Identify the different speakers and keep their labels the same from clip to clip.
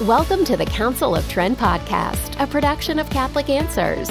Speaker 1: Welcome to the Council of Trent podcast, a production of Catholic Answers.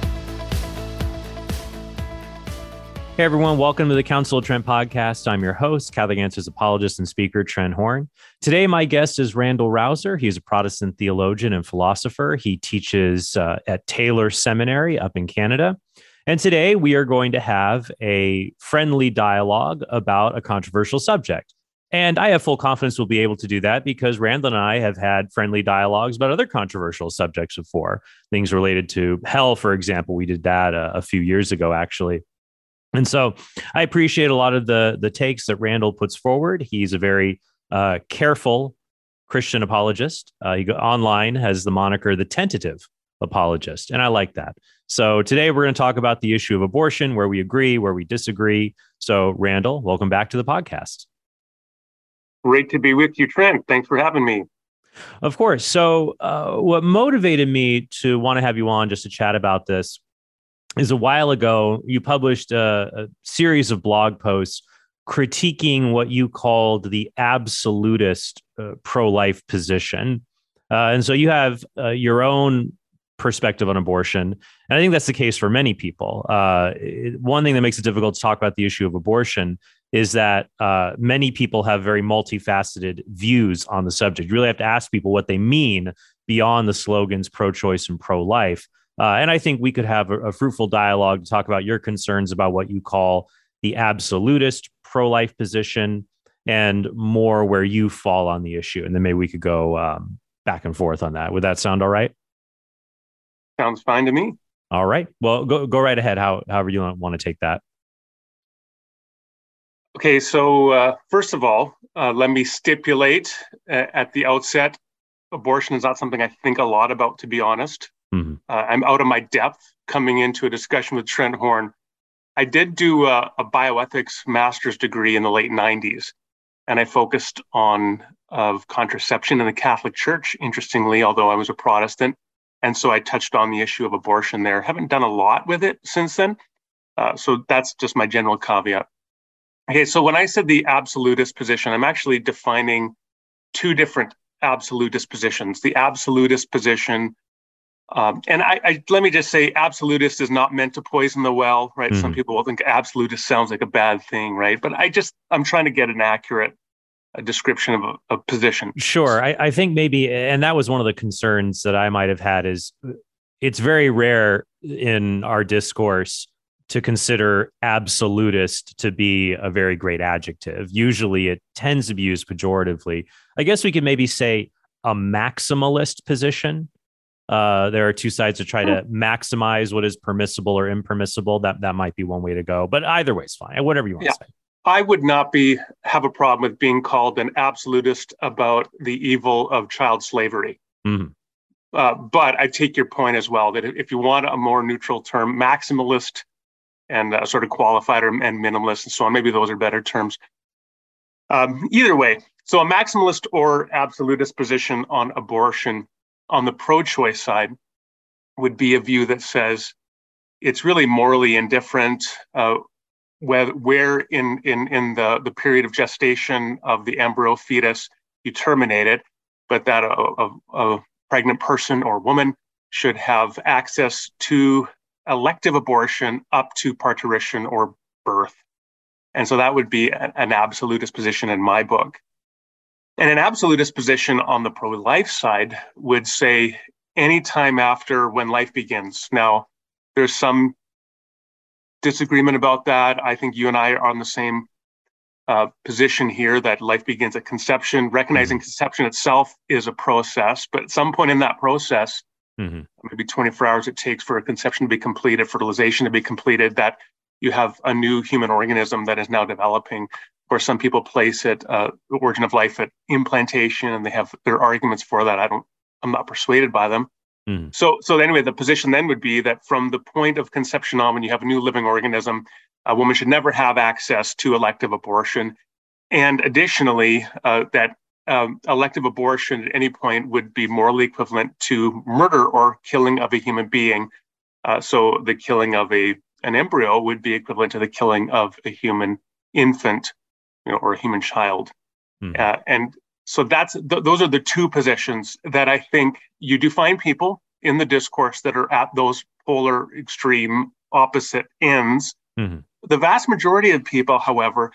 Speaker 2: Hey everyone, welcome to the Council of Trent podcast. I'm your host, Catholic Answers apologist and speaker, Trent Horn. Today, my guest is Randall Rouser. He's a Protestant theologian and philosopher. He teaches at Taylor Seminary up in Canada. And today we are going to have a friendly dialogue about a controversial subject. And I have full confidence we'll be able to do that because Randall and I have had friendly dialogues about other controversial subjects before. Things related to hell, for example. We did that a few years ago, actually. And so I appreciate a lot of the takes that Randall puts forward. He's a very careful Christian apologist. He online has the moniker, the tentative apologist. And I like that. So today we're going to talk about the issue of abortion, where we agree, where we disagree. So Randall, welcome back to the podcast.
Speaker 3: Great to be with you, Trent. Thanks for having me.
Speaker 2: Of course. So what motivated me to want to have you on just to chat about this is a while ago, you published a series of blog posts critiquing what you called the absolutist pro-life position. And so you have your own perspective on abortion. And I think that's the case for many people. One thing that makes it difficult to talk about the issue of abortion is that many people have very multifaceted views on the subject. You really have to ask people what they mean beyond the slogans pro-choice and pro-life. And I think we could have a fruitful dialogue to talk about your concerns about what you call the absolutist pro-life position and more where you fall on the issue. And then maybe we could go back and forth on that. Would that sound all right?
Speaker 3: Sounds fine to me.
Speaker 2: All right. Well, go right ahead. However you want to take that.
Speaker 3: Okay. So first of all, let me stipulate at the outset, abortion is not something I think a lot about, to be honest. Mm-hmm. I'm out of my depth coming into a discussion with Trent Horn. I did do a bioethics master's degree in the late 90s, and I focused on contraception in the Catholic Church, interestingly, although I was a Protestant. And so I touched on the issue of abortion there. Haven't done a lot with it since then. So that's just my general caveat. Okay, so when I said the absolutist position, I'm actually defining two different absolutist positions. The absolutist position, and I let me just say, absolutist is not meant to poison the well, right? Mm-hmm. Some people will think absolutist sounds like a bad thing, right? But I'm trying to get an accurate description of a position.
Speaker 2: Sure. I think maybe, and that was one of the concerns that I might have had, is it's very rare in our discourse to consider absolutist to be a very great adjective. Usually it tends to be used pejoratively. I guess we could maybe say a maximalist position. There are two sides to try to maximize what is permissible or impermissible. That might be one way to go, but either way is fine. Whatever you want to say.
Speaker 3: I would not have a problem with being called an absolutist about the evil of child slavery. Mm-hmm. But I take your point as well, that if you want a more neutral term, maximalist and sort of qualified and minimalist and so on, maybe those are better terms. Either way, so a maximalist or absolutist position on abortion on the pro-choice side would be a view that says it's really morally indifferent where in the period of gestation of the embryo fetus you terminate it, but that a pregnant person or woman should have access to elective abortion up to parturition or birth. And so that would be an absolutist position in my book. And an absolutist position on the pro-life side would say anytime after when life begins. Now, there's some disagreement about that. I think you and I are on the same position here, that life begins at conception. Recognizing conception itself is a process, but at some point in that process, maybe 24 hours it takes for a conception to be completed, fertilization to be completed, that you have a new human organism that is now developing. Of course, some people place it, the origin of life, at implantation, and they have their arguments for that. I'm not persuaded by them. So anyway, the position then would be that from the point of conception on, when you have a new living organism, a woman should never have access to elective abortion. And additionally, that elective abortion at any point would be morally equivalent to murder or killing of a human being. So the killing of an embryo would be equivalent to the killing of a human infant, or a human child. And So those are the two positions that I think you do find people in the discourse that are at those polar extreme opposite ends. Mm-hmm. The vast majority of people, however,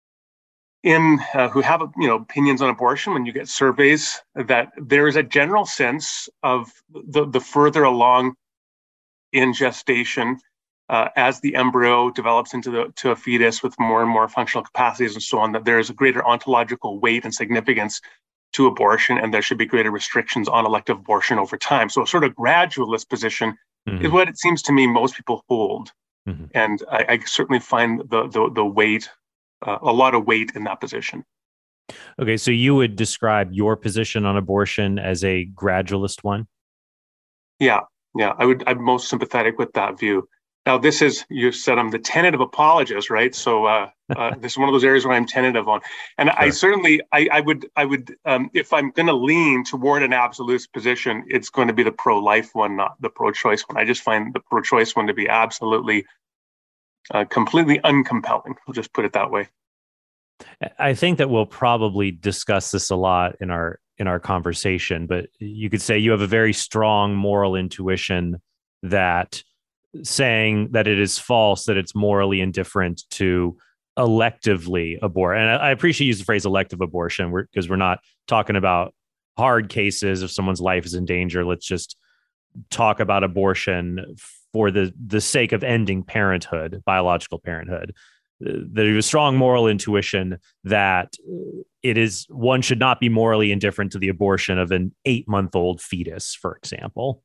Speaker 3: who have opinions on abortion, when you get surveys, that there is a general sense of the further along in gestation, as the embryo develops into a fetus with more and more functional capacities and so on, that there is a greater ontological weight and significance to abortion, and there should be greater restrictions on elective abortion over time. So a sort of gradualist position is what it seems to me most people hold. Mm-hmm. And I certainly find the weight, a lot of weight in that position.
Speaker 2: Okay, so you would describe your position on abortion as a gradualist one?
Speaker 3: Yeah, I'm most sympathetic with that view. Now, you said I'm the tentative apologist, right? So this is one of those areas where I'm tentative on. And sure. I would, if I'm going to lean toward an absolute position, it's going to be the pro-life one, not the pro-choice one. I just find the pro-choice one to be absolutely, completely uncompelling. We'll just put it that way.
Speaker 2: I think that we'll probably discuss this a lot in our conversation, but you could say you have a very strong moral intuition that saying that it is false, that it's morally indifferent to electively abort. And I appreciate you use the phrase elective abortion because we're not talking about hard cases. If someone's life is in danger, let's just talk about abortion for the sake of ending parenthood, biological parenthood. There's a strong moral intuition that one should not be morally indifferent to the abortion of an 8-month-old fetus, for example.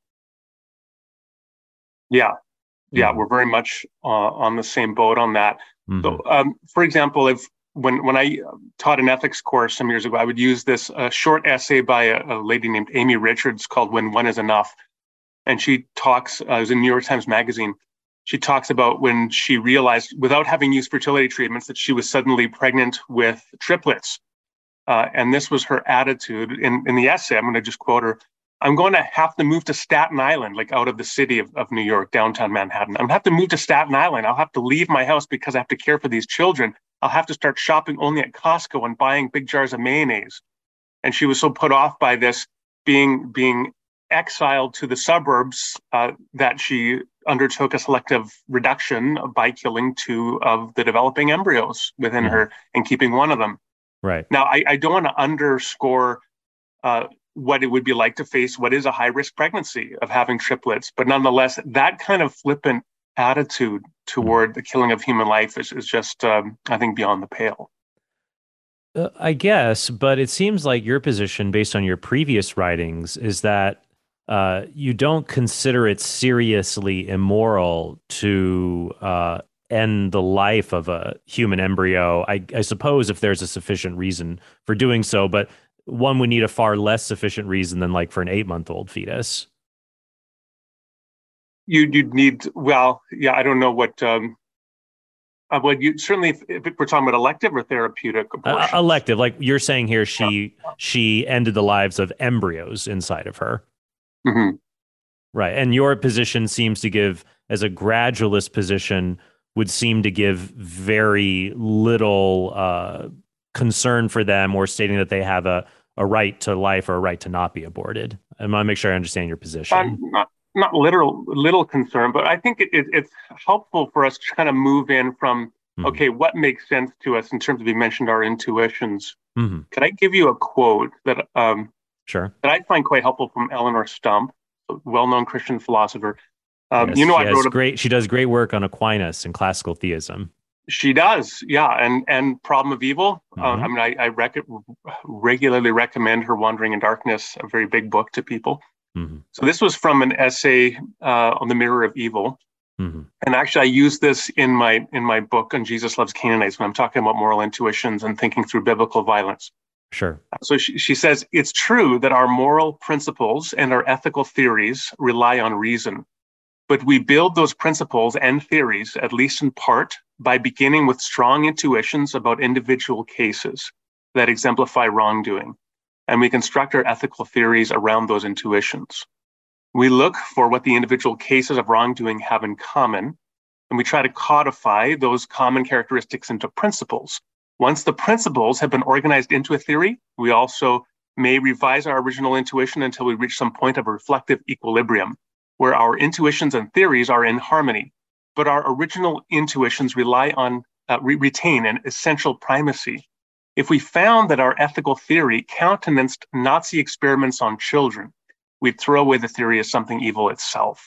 Speaker 3: Yeah, we're very much on the same boat on that. Mm-hmm. So, for example, when I taught an ethics course some years ago, I would use this short essay by a lady named Amy Richards called "When One Is Enough," and she talks. It was in New York Times Magazine. She talks about when she realized, without having used fertility treatments, that she was suddenly pregnant with triplets. And this was her attitude in the essay. I'm going to just quote her. "I'm going to have to move to Staten Island, like out of the city of New York, downtown Manhattan. I'm going to have to move to Staten Island. I'll have to leave my house because I have to care for these children. I'll have to start shopping only at Costco and buying big jars of mayonnaise." And she was so put off by this being exiled to the suburbs that she undertook a selective reduction by killing 2 of the developing embryos within her and keeping one of them.
Speaker 2: Right.
Speaker 3: Now, I don't want to underscore what it would be like to face what is a high-risk pregnancy of having triplets, but nonetheless, that kind of flippant attitude toward the killing of human life is just, I think, beyond the pale.
Speaker 2: I guess, but it seems like your position, based on your previous writings, is that you don't consider it seriously immoral to end the life of a human embryo. I suppose if there's a sufficient reason for doing so, but one would need a far less sufficient reason than like for an 8-month-old fetus.
Speaker 3: You'd need, I don't know what you certainly, if we're talking about elective or therapeutic abortion.
Speaker 2: Elective, like you're saying here, she ended the lives of embryos inside of her.
Speaker 3: Mm-hmm.
Speaker 2: Right. And your position seems to give, as a gradualist position, would seem to give very little concern for them, or stating that they have a right to life or a right to not be aborted. I want to make sure I understand your position.
Speaker 3: Not little concern, but I think it's helpful for us to kind of move in from, okay, what makes sense to us in terms of, you mentioned our intuitions. Mm-hmm. Could I give you a quote that
Speaker 2: sure,
Speaker 3: that I find quite helpful from Eleanor Stump, a well-known Christian philosopher?
Speaker 2: Yes, she does great work on Aquinas and classical theism.
Speaker 3: She does, yeah, and Problem of Evil. Mm-hmm. I regularly recommend her Wandering in Darkness, a very big book, to people. Mm-hmm. So this was from an essay on the mirror of evil. Mm-hmm. And actually, I use this in my book on Jesus Loves Canaanites when I'm talking about moral intuitions and thinking through biblical violence.
Speaker 2: Sure.
Speaker 3: So she says, "It's true that our moral principles and our ethical theories rely on reason, but we build those principles and theories, at least in part, by beginning with strong intuitions about individual cases that exemplify wrongdoing. And we construct our ethical theories around those intuitions. We look for what the individual cases of wrongdoing have in common, and we try to codify those common characteristics into principles, Once the principles have been organized into a theory, we also may revise our original intuition until we reach some point of reflective equilibrium, where our intuitions and theories are in harmony, but our original intuitions retain an essential primacy. If we found that our ethical theory countenanced Nazi experiments on children, we'd throw away the theory as something evil itself.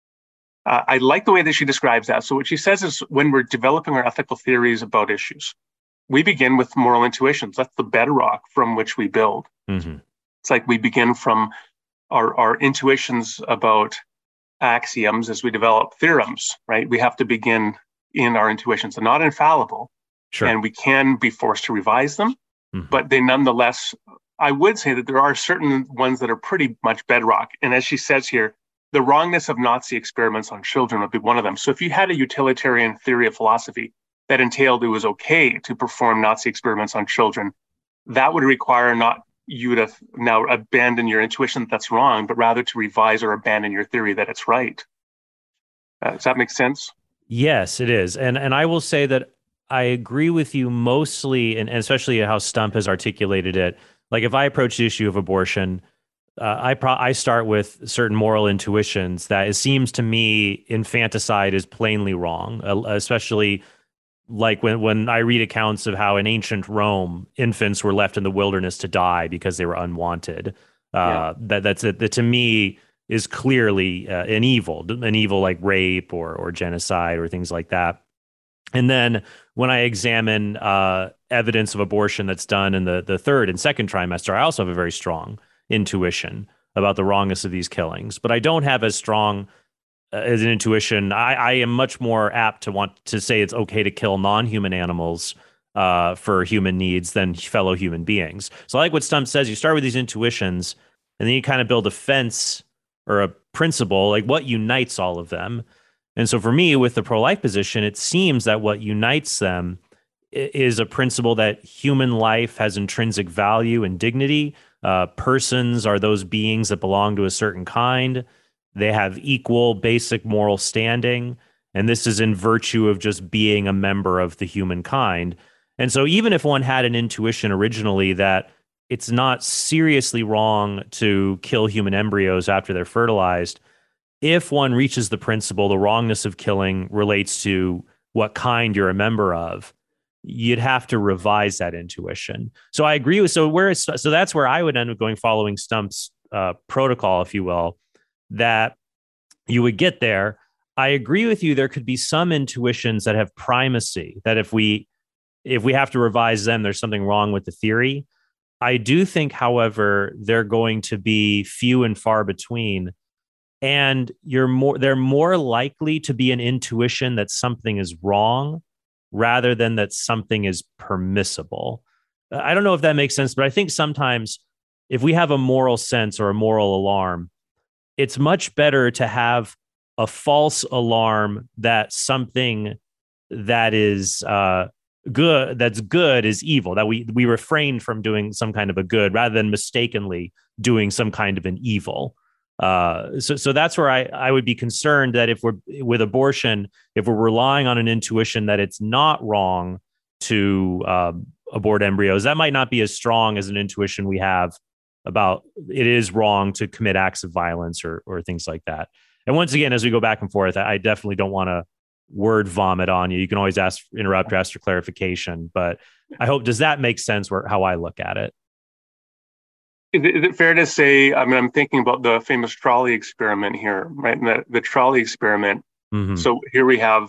Speaker 3: I like the way that she describes that. So what she says is, when we're developing our ethical theories about issues, we begin with moral intuitions. That's the bedrock from which we build. Mm-hmm. It's like we begin from our intuitions about axioms as we develop theorems, right? We have to begin in our intuitions. They're not infallible. Sure. And we can be forced to revise them, but they nonetheless, I would say that there are certain ones that are pretty much bedrock. And as she says here, the wrongness of Nazi experiments on children would be one of them. So if you had a utilitarian theory of philosophy that entailed it was okay to perform Nazi experiments on children, that would require not you to now abandon your intuition that that's wrong, but rather to revise or abandon your theory that it's right. Does that make sense?
Speaker 2: Yes, it is. And I will say that I agree with you mostly, and especially how Stump has articulated it. Like, if I approach the issue of abortion, I start with certain moral intuitions that it seems to me infanticide is plainly wrong, especially like when I read accounts of how in ancient Rome, infants were left in the wilderness to die because they were unwanted. That to me is clearly an evil like rape or genocide or things like that. And then when I examine evidence of abortion that's done in the third and second trimester, I also have a very strong intuition about the wrongness of these killings. But I don't have as strong as an intuition. I am much more apt to want to say it's okay to kill non-human animals for human needs than fellow human beings. So I like what Stump says. You start with these intuitions, and then you kind of build a fence or a principle, like what unites all of them. And so for me, with the pro-life position, it seems that what unites them is a principle that human life has intrinsic value and dignity. Persons are those beings that belong to a certain kind. They have equal basic moral standing. And this is in virtue of just being a member of the humankind. And so even if one had an intuition originally that it's not seriously wrong to kill human embryos after they're fertilized, if one reaches the principle, the wrongness of killing relates to what kind you're a member of, you'd have to revise that intuition. So I agree with, so that's where I would end up going, following Stump's protocol, if you will, that you would get there. I agree with you. There could be some intuitions that have primacy, that if we have to revise them, there's something wrong with the theory. I do think, however, they're going to be few and far between. And they're more likely to be an intuition that something is wrong rather than that something is permissible. I don't know if that makes sense, but I think sometimes if we have a moral sense or a moral alarm, it's much better to have a false alarm that something that is that's good is evil, that we refrain from doing some kind of a good rather than mistakenly doing some kind of an evil. So that's where I would be concerned that if we're with abortion, if we're relying on an intuition that it's not wrong to abort embryos, that might not be as strong as an intuition we have about it is wrong to commit acts of violence or things like that. And once again, as we go back and forth, I definitely don't want to word vomit on you. You can always interrupt or ask for clarification, but I hope, does that make sense how I look at it?
Speaker 3: Is it fair to say, I mean, I'm thinking about the famous trolley experiment here, right? And the trolley experiment. Mm-hmm. So here we have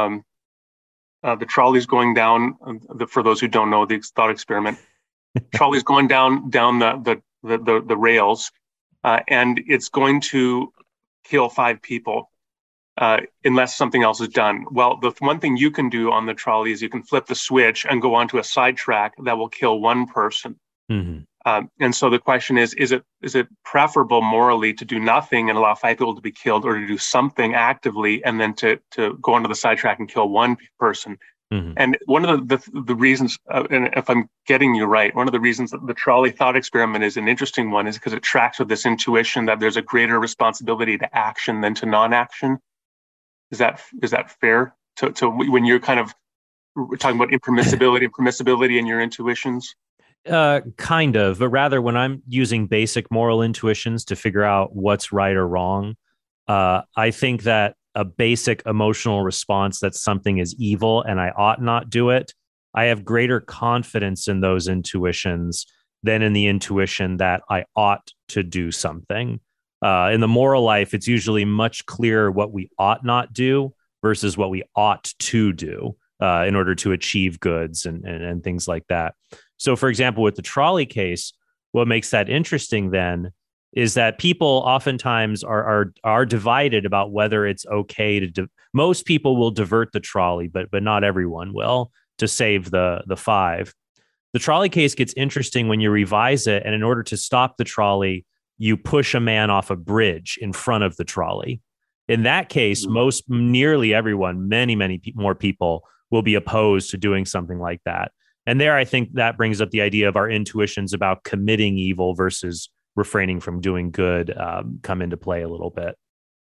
Speaker 3: the trolleys going down, for those who don't know the thought experiment, trolleys going down the rails, and it's going to kill 5 people unless something else is done. Well, the one thing you can do on the trolley is you can flip the switch and go onto a sidetrack that will kill 1 person. Mm-hmm. And so the question is it preferable morally to do nothing and allow 5 people to be killed, or to do something actively and then to go onto the sidetrack and kill 1 person? Mm-hmm. And one of the reasons, and if I'm getting you right, one of the reasons that the trolley thought experiment is an interesting one is because it tracks with this intuition that there's a greater responsibility to action than to non-action. Is that fair? To when you're kind of we're talking about impermissibility in your intuitions?
Speaker 2: Kind of, but rather when I'm using basic moral intuitions to figure out what's right or wrong, I think that a basic emotional response that something is evil and I ought not do it, I have greater confidence in those intuitions than in the intuition that I ought to do something. In the moral life, it's usually much clearer what we ought not do versus what we ought to do in order to achieve goods and things like that. So, for example, with the trolley case, what makes that interesting then is that people oftentimes are divided about whether it's okay to. Most people will divert the trolley, but not everyone will, to save the five. The trolley case gets interesting when you revise it, and in order to stop the trolley, you push a man off a bridge in front of the trolley. In that case, nearly everyone, many more people will be opposed to doing something like that. And there, I think that brings up the idea of our intuitions about committing evil versus refraining from doing good come into play a little bit.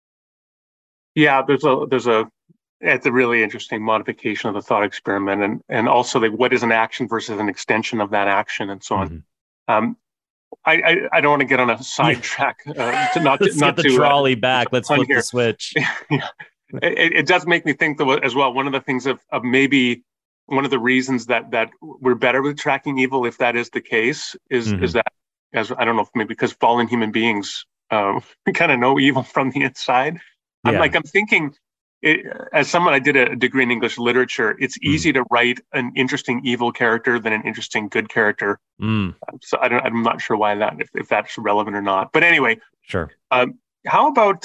Speaker 3: Yeah, it's a really interesting modification of the thought experiment, and also like what is an action versus an extension of that action, and so on. Mm-hmm. I don't want to get on a sidetrack.
Speaker 2: Let's get the trolley back. Let's flip the switch.
Speaker 3: Yeah. It does make me think though as well. One of the things of maybe one of the reasons that we're better with tracking evil, if that is the case, is that, as I don't know, maybe because fallen human beings kind of know evil from the inside. Yeah. I'm thinking, as someone, I did a degree in English literature. It's easy to write an interesting evil character than an interesting good character. So I'm not sure why if that's relevant or not. But anyway,
Speaker 2: sure.
Speaker 3: How about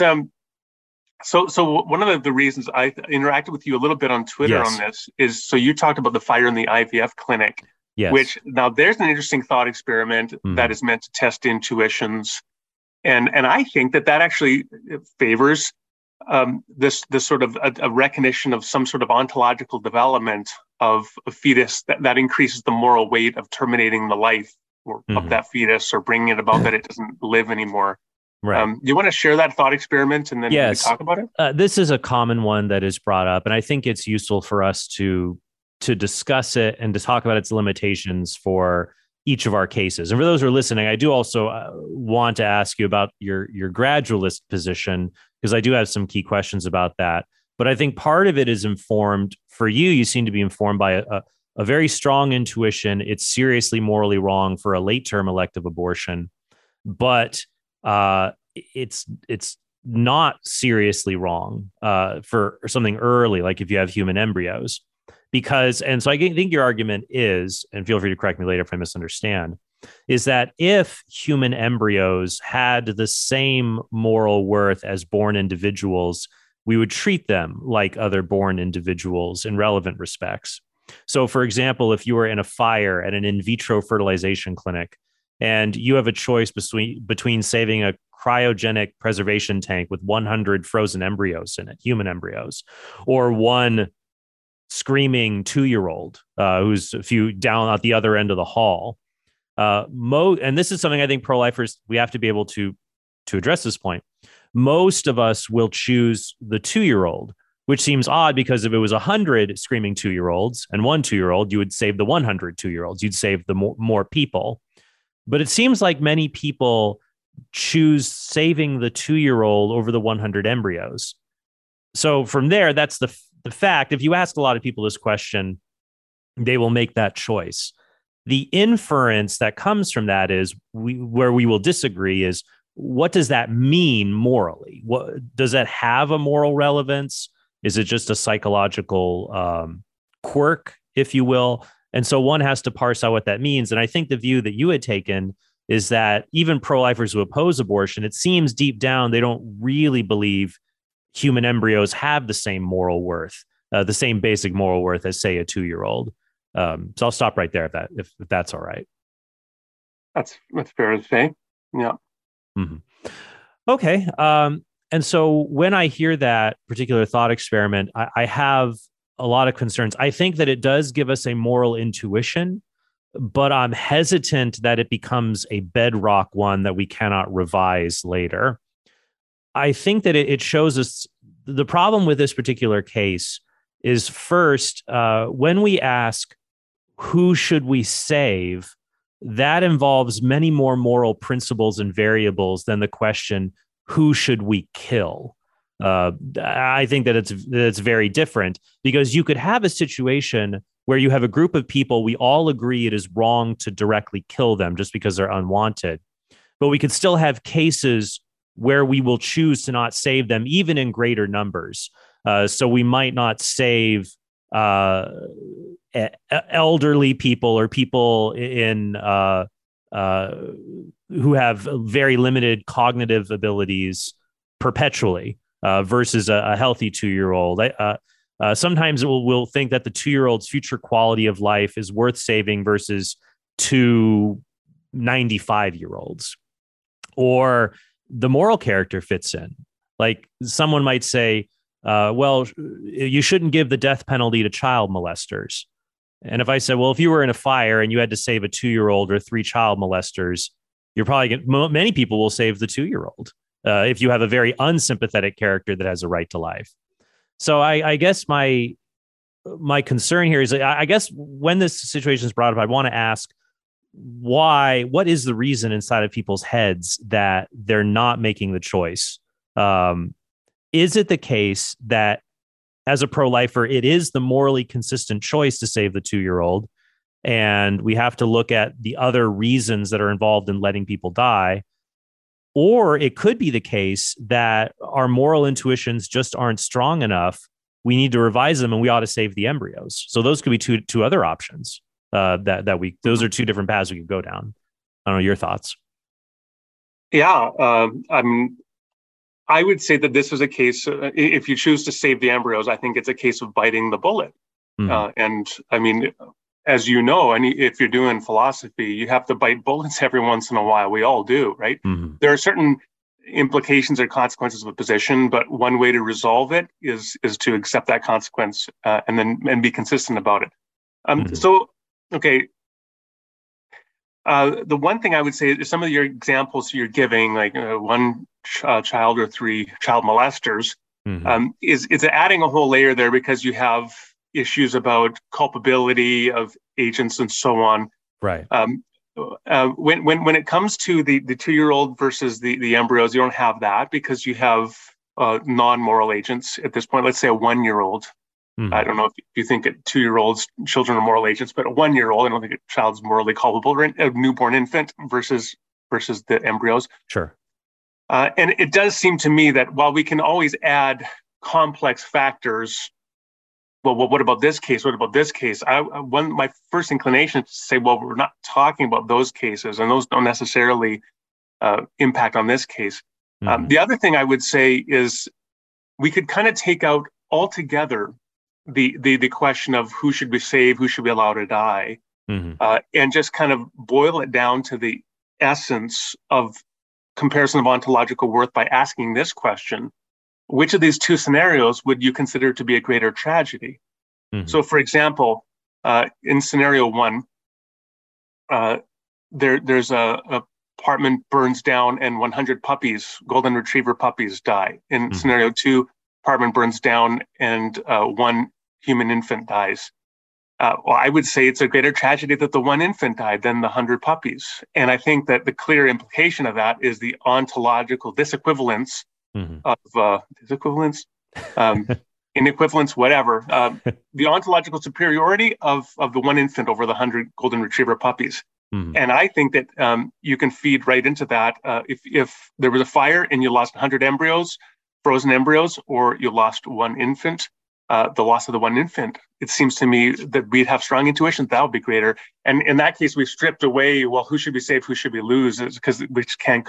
Speaker 3: So one of the reasons I interacted with you a little bit on Twitter on this is, so you talked about the fire in the IVF clinic, which now there's an interesting thought experiment that is meant to test intuitions. And I think that actually favors this sort of a recognition of some sort of ontological development of a fetus that increases the moral weight of terminating the life of that fetus or bringing it about that it doesn't live anymore.
Speaker 2: Right.
Speaker 3: Do you want to share that thought experiment and then talk about it?
Speaker 2: This is a common one that is brought up, and I think it's useful for us to discuss it and to talk about its limitations for each of our cases. And for those who are listening, I do also want to ask you about your gradualist position, because I do have some key questions about that. But I think part of it is informed for you. You seem to be informed by a very strong intuition. It's seriously morally wrong for a late-term elective abortion, but it's not seriously wrong for something early, like if you have human embryos. And so I think your argument is, and feel free to correct me later if I misunderstand, is that if human embryos had the same moral worth as born individuals, we would treat them like other born individuals in relevant respects. So, for example, if you were in a fire at an in vitro fertilization clinic and you have a choice between saving a cryogenic preservation tank with 100 frozen embryos in it, human embryos, or one screaming 2-year-old who's a few down at the other end of the hall. And this is something I think pro-lifers, we have to be able to address this point. Most of us will choose the 2-year-old, which seems odd because if it was 100 screaming 2-year-olds and one 2-year-old, you would save the 100 2-year-olds. You'd save the more people. But it seems like many people choose saving the 2-year-old over the 100 embryos. So from there, that's the fact. If you ask a lot of people this question, they will make that choice. The inference that comes from that is where we will disagree is, what does that mean morally? Does that have a moral relevance? Is it just a psychological quirk, if you will? And so one has to parse out what that means. And I think the view that you had taken is that even pro-lifers who oppose abortion, it seems deep down they don't really believe human embryos have the same moral worth, the same basic moral worth as, say, a 2-year-old. So I'll stop right there if that's all right.
Speaker 3: That's fair to say. Yeah.
Speaker 2: Mm-hmm. Okay. And so when I hear that particular thought experiment, I have a lot of concerns. I think that it does give us a moral intuition, but I'm hesitant that it becomes a bedrock one that we cannot revise later. I think that it shows us the problem with this particular case is first, when we ask, who should we save? That involves many more moral principles and variables than the question, who should we kill? I think that it's very different, because you could have a situation where you have a group of people, we all agree it is wrong to directly kill them just because they're unwanted. But we could still have cases where we will choose to not save them, even in greater numbers. So we might not save elderly people or people in who have very limited cognitive abilities perpetually versus a healthy 2-year-old. Sometimes we'll think that the 2-year-old's future quality of life is worth saving versus 2 95-year-olds. Or the moral character fits in. Like someone might say, well, you shouldn't give the death penalty to child molesters. And if I said, well, if you were in a fire and you had to save a 2-year-old or 3 child molesters, you're probably many people will save the 2-year-old if you have a very unsympathetic character that has a right to life. So I guess my concern here is, I guess when this situation is brought up, I want to ask, what is the reason inside of people's heads that they're not making the choice? Is it the case that as a pro-lifer, it is the morally consistent choice to save the 2-year-old, and we have to look at the other reasons that are involved in letting people die? Or it could be the case that our moral intuitions just aren't strong enough. We need to revise them, and we ought to save the embryos. So those could be two other options. Those are 2 different paths we could go down. I don't know your thoughts.
Speaker 3: Yeah, I would say that this is a case. If you choose to save the embryos, I think it's a case of biting the bullet. And I mean, as you know, and if you're doing philosophy, you have to bite bullets every once in a while. We all do, right? There are certain implications or consequences of a position, but one way to resolve it is to accept that consequence and be consistent about it. So, okay. The one thing I would say is some of your examples you're giving, like 1 child or 3 child molesters, is adding a whole layer there, because you have issues about culpability of agents and so on.
Speaker 2: Right.
Speaker 3: When it comes to the 2-year-old versus the embryos, you don't have that, because you have non-moral agents at this point. Let's say a 1-year-old. I don't know if you think that 2-year-olds, children are moral agents, but a 1-year-old, I don't think a child's morally culpable, or a newborn infant versus the embryos.
Speaker 2: Sure.
Speaker 3: And it does seem to me that while we can always add complex factors, well, what about this case? What about this case? My first inclination is to say, well, we're not talking about those cases, and those don't necessarily impact on this case. The other thing I would say is we could kind of take out altogether the question of who should we save, who should we allow to die, and just kind of boil it down to the essence of comparison of ontological worth by asking this question: which of these 2 scenarios would you consider to be a greater tragedy? So, for example, in scenario 1, there's a apartment burns down and 100 puppies, golden retriever puppies, die. In scenario 2, apartment burns down and 1 human infant dies. Well, I would say it's a greater tragedy that the 1 infant died than the 100 puppies. And I think that the clear implication of that is the ontological disequivalence of disequivalence, inequivalence, whatever, the ontological superiority of the 1 infant over the 100 golden retriever puppies. And I think that you can feed right into that. If there was a fire and you lost 100 embryos, frozen embryos, or you lost 1 infant, the loss of the 1 infant, it seems to me that we'd have strong intuition that would be greater. And in that case, we've stripped away, well, who should we save, who should we lose, which can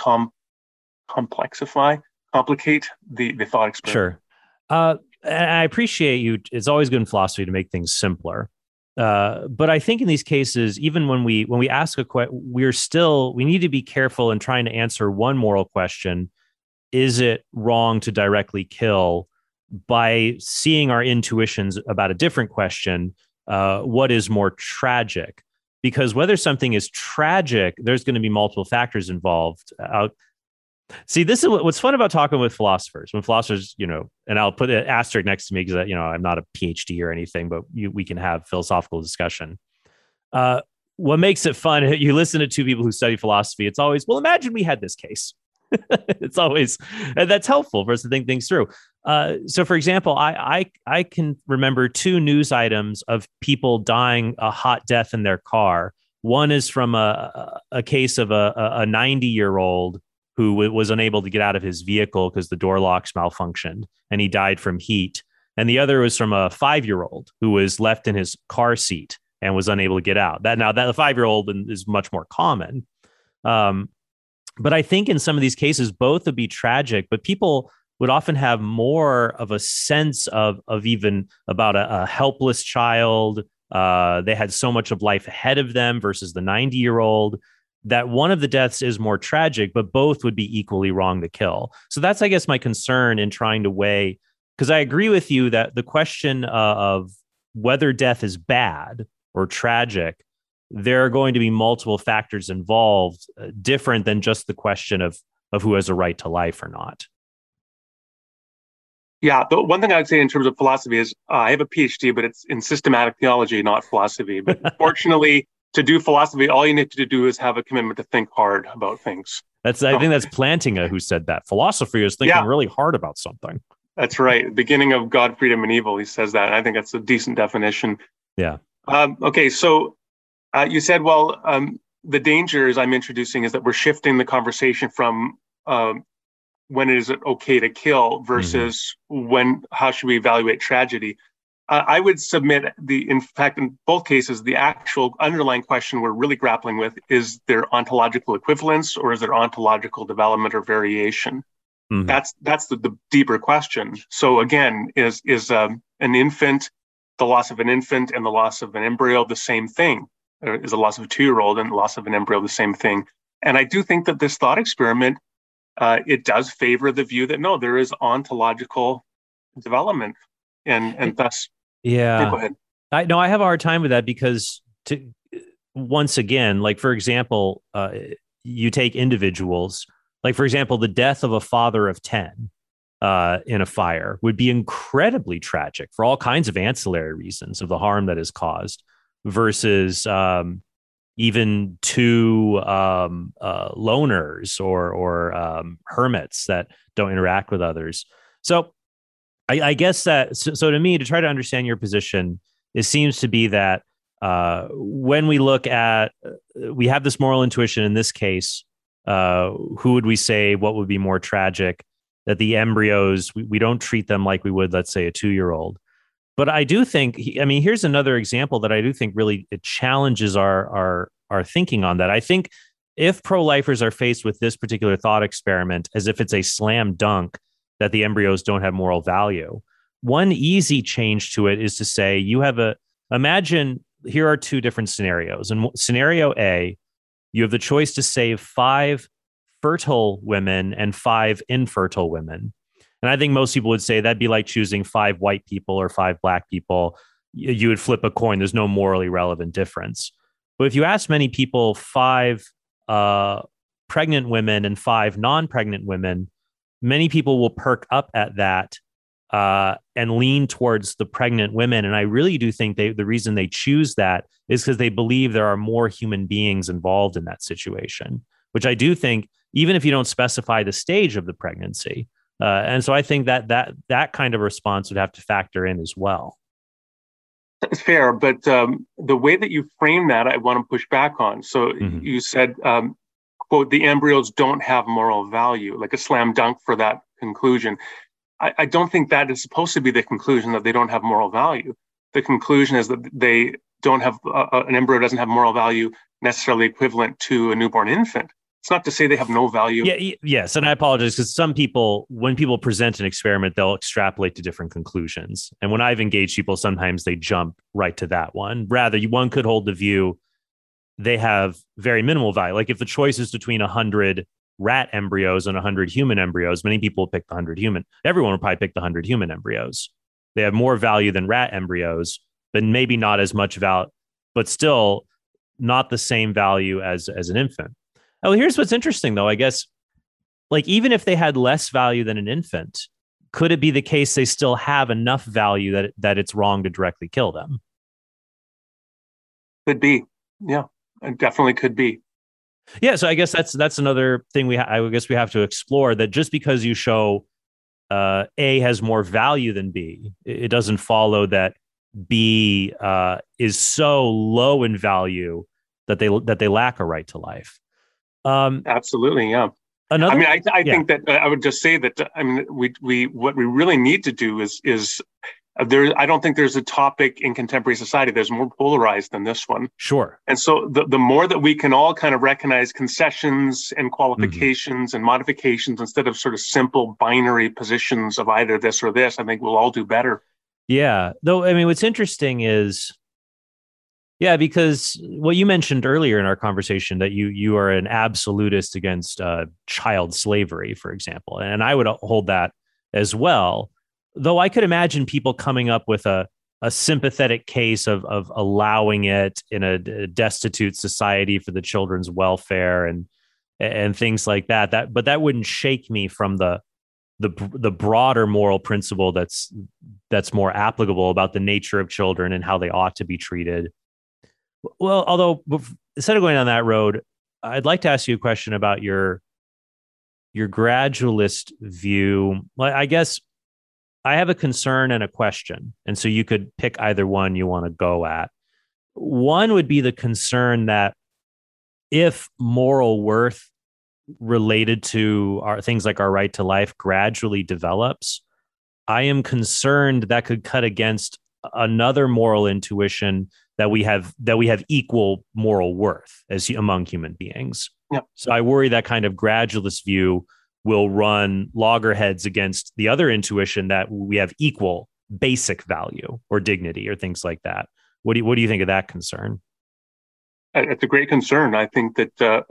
Speaker 3: complicate the thought experiment.
Speaker 2: Sure. And I appreciate you. It's always good in philosophy to make things simpler. But I think in these cases, even when we ask a question, we need to be careful in trying to answer one moral question. Is it wrong to directly kill? By seeing our intuitions about a different question, what is more tragic? Because whether something is tragic, there's going to be multiple factors involved. See, this is what's fun about talking with philosophers. When philosophers, and I'll put an asterisk next to me because, I'm not a PhD or anything, but we can have philosophical discussion. What makes it fun, you listen to two people who study philosophy, it's always, well, imagine we had this case. It's always, and that's helpful for us to think things through. So, for example, I can remember two news items of people dying a hot death in their car. One is from a case of a 90-year-old who was unable to get out of his vehicle because the door locks malfunctioned and he died from heat. And the other was from a 5-year-old who was left in his car seat and was unable to get out. That the 5-year-old is much more common. But I think in some of these cases, both would be tragic, but people would often have more of a sense of even about a helpless child. They had so much of life ahead of them versus the 90-year-old, that one of the deaths is more tragic, but both would be equally wrong to kill. So that's, I guess, my concern in trying to weigh, because I agree with you that the question of whether death is bad or tragic, there are going to be multiple factors involved, different than just the question of who has a right to life or not.
Speaker 3: Yeah, the one thing I'd say in terms of philosophy is I have a PhD, but it's in systematic theology, not philosophy. But fortunately, to do philosophy, all you need to do is have a commitment to think hard about things.
Speaker 2: I think that's Plantinga who said that. Philosophy is thinking really hard about something. That's
Speaker 3: right. Beginning of God, Freedom, and Evil, he says that. And I think that's a decent definition.
Speaker 2: Yeah.
Speaker 3: Okay, so you said, the dangers I'm introducing is that we're shifting the conversation from when is it okay to kill versus how should we evaluate tragedy? I would submit in fact, in both cases, the actual underlying question we're really grappling with is there ontological equivalence or is there ontological development or variation? Mm-hmm. That's the deeper question. So again, is an infant, the loss of an infant and the loss of an embryo the same thing? Or is the loss of a 2-year-old and the loss of an embryo the same thing? And I do think that this thought experiment, it does favor the view that no, there is ontological development, and thus.
Speaker 2: Yeah.
Speaker 3: Go ahead.
Speaker 2: I have a hard time with that because once again, like for example, you take individuals, like for example, the death of a father of 10 in a fire would be incredibly tragic for all kinds of ancillary reasons of the harm that is caused, versus even two loners or hermits that don't interact with others. So I guess that, so to me, to try to understand your position, it seems to be that when we look at, we have this moral intuition in this case, who would we say, what would be more tragic? That the embryos, we don't treat them like we would, let's say, a 2-year-old. But I do think, here's another example that I do think really it challenges our thinking on that. I think if pro-lifers are faced with this particular thought experiment as if it's a slam dunk that the embryos don't have moral value, one easy change to it is to say imagine here are two different scenarios. In scenario A, you have the choice to save 5 fertile women and 5 infertile women. And I think most people would say that'd be like choosing 5 white people or 5 black people. You would flip a coin. There's no morally relevant difference. But if you ask many people 5 pregnant women and 5 non-pregnant women, many people will perk up at that and lean towards the pregnant women. And I really do think the reason they choose that is because they believe there are more human beings involved in that situation, which I do think, even if you don't specify the stage of the pregnancy. And so I think that kind of response would have to factor in as well.
Speaker 3: That's fair, but the way that you frame that, I want to push back on. So you said, quote, the embryos don't have moral value, like a slam dunk for that conclusion. I don't think that is supposed to be the conclusion, that they don't have moral value. The conclusion is that they don't have, an embryo doesn't have moral value necessarily equivalent to a newborn infant. It's not to say they have no value.
Speaker 2: Yeah, yes. And I apologize because some people, when people present an experiment, they'll extrapolate to different conclusions. And when I've engaged people, sometimes they jump right to that one. Rather, one could hold the view they have very minimal value. Like if the choice is between 100 rat embryos and 100 human embryos, many people will pick the 100 human. Everyone will probably pick the 100 human embryos. They have more value than rat embryos, but maybe not as much value, but still not the same value as an infant. Oh, here's what's interesting, though. I guess, like, even if they had less value than an infant, could it be the case they still have enough value that it's wrong to directly kill them?
Speaker 3: Could be. Yeah, it definitely could be.
Speaker 2: Yeah, so I guess that's another thing I guess we have to explore, that just because you show A has more value than B, it doesn't follow that B is so low in value that they lack a right to life.
Speaker 3: Absolutely, yeah. I think that I would just say that we what we really need to do is there. I don't think there's a topic in contemporary society that's more polarized than this one.
Speaker 2: Sure.
Speaker 3: And so the more that we can all kind of recognize concessions and qualifications and modifications instead of sort of simple binary positions of either this or this, I think we'll all do better.
Speaker 2: Yeah. Though, I mean, what's interesting is, yeah, because what you mentioned earlier in our conversation, that you are an absolutist against child slavery, for example, and I would hold that as well. Though I could imagine people coming up with a sympathetic case of allowing it in a destitute society for the children's welfare and things like that. But that wouldn't shake me from the broader moral principle that's more applicable about the nature of children and how they ought to be treated. Well, although instead of going down that road, I'd like to ask you a question about your gradualist view. Well, I guess I have a concern and a question, and so you could pick either one you want to go at. One would be the concern that if moral worth related to things like our right to life gradually develops, I am concerned that could cut against another moral intuition that we have equal moral worth among human beings.
Speaker 3: Yeah.
Speaker 2: So I worry that kind of gradualist view will run loggerheads against the other intuition that we have equal basic value or dignity or things like that. What do you think of that concern?
Speaker 3: It's a great concern. I think that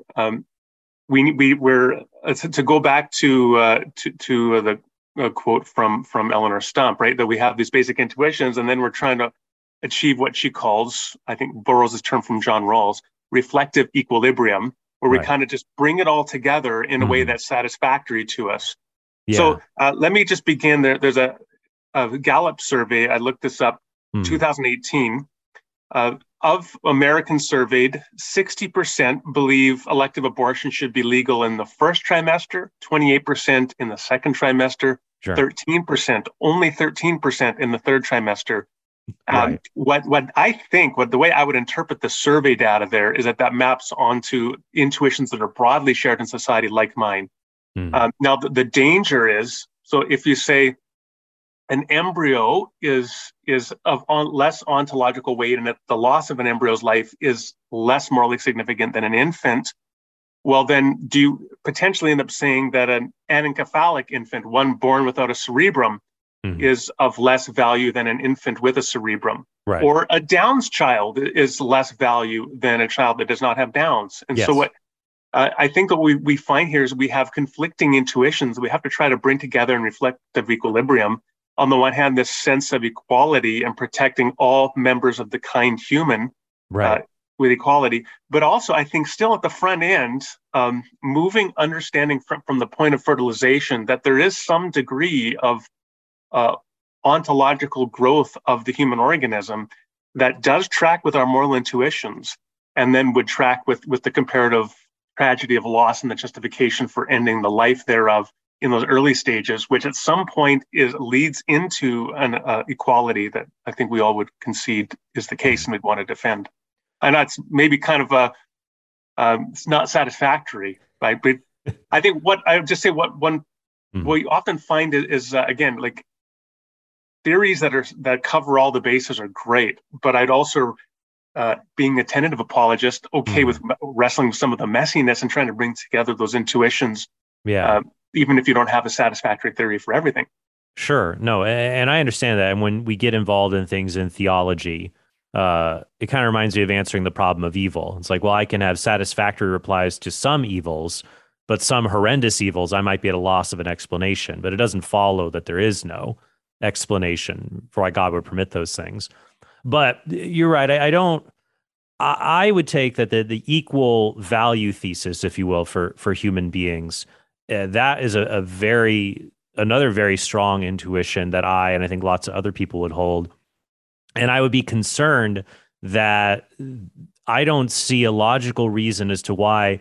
Speaker 3: we're to go back to the quote from Eleanor Stump, right? That we have these basic intuitions, and then we're trying to achieve what she calls, I think borrows this term from John Rawls, reflective equilibrium, where we kind of just bring it all together in a way that's satisfactory to us. Yeah. So let me just begin there. There's a Gallup survey. I looked this up, 2018. Of Americans surveyed, 60% believe elective abortion should be legal in the first trimester, 28% in the second trimester, 13%, only 13% in the third trimester. Right. What I think, the way I would interpret the survey data there is that maps onto intuitions that are broadly shared in society, like mine. Now, the danger is, so if you say an embryo is of less ontological weight, and that the loss of an embryo's life is less morally significant than an infant, well, then do you potentially end up saying that an anencephalic infant, one born without a cerebrum, is of less value than an infant with a cerebrum?
Speaker 2: Right.
Speaker 3: Or a Down's child is less value than a child that does not have Downs? And so what I think that we find here is we have conflicting intuitions. We have to try to bring together and reflective equilibrium. On the one hand, this sense of equality and protecting all members of the kind human with equality, but also I think still at the front end, moving understanding from the point of fertilization that there is some degree of ontological growth of the human organism that does track with our moral intuitions, and then would track with the comparative tragedy of loss and the justification for ending the life thereof in those early stages, which at some point leads into an equality that I think we all would concede is the case and we'd want to defend. And that's maybe kind of it's not satisfactory, right? But I think what you often find is again, like, theories that cover all the bases are great, but I'd also, being a tentative apologist, with wrestling with some of the messiness and trying to bring together those intuitions. Yeah. Even if you don't have a satisfactory theory for everything.
Speaker 2: Sure. No, and I understand that. And when we get involved in things in theology, it kind of reminds me of answering the problem of evil. It's like, well, I can have satisfactory replies to some evils, but some horrendous evils, I might be at a loss of an explanation. But it doesn't follow that there is no explanation for why God would permit those things. But you're right. I would take that the equal value thesis, if you will, for human beings that is another very strong intuition that and I think lots of other people would hold. And I would be concerned that I don't see a logical reason as to why,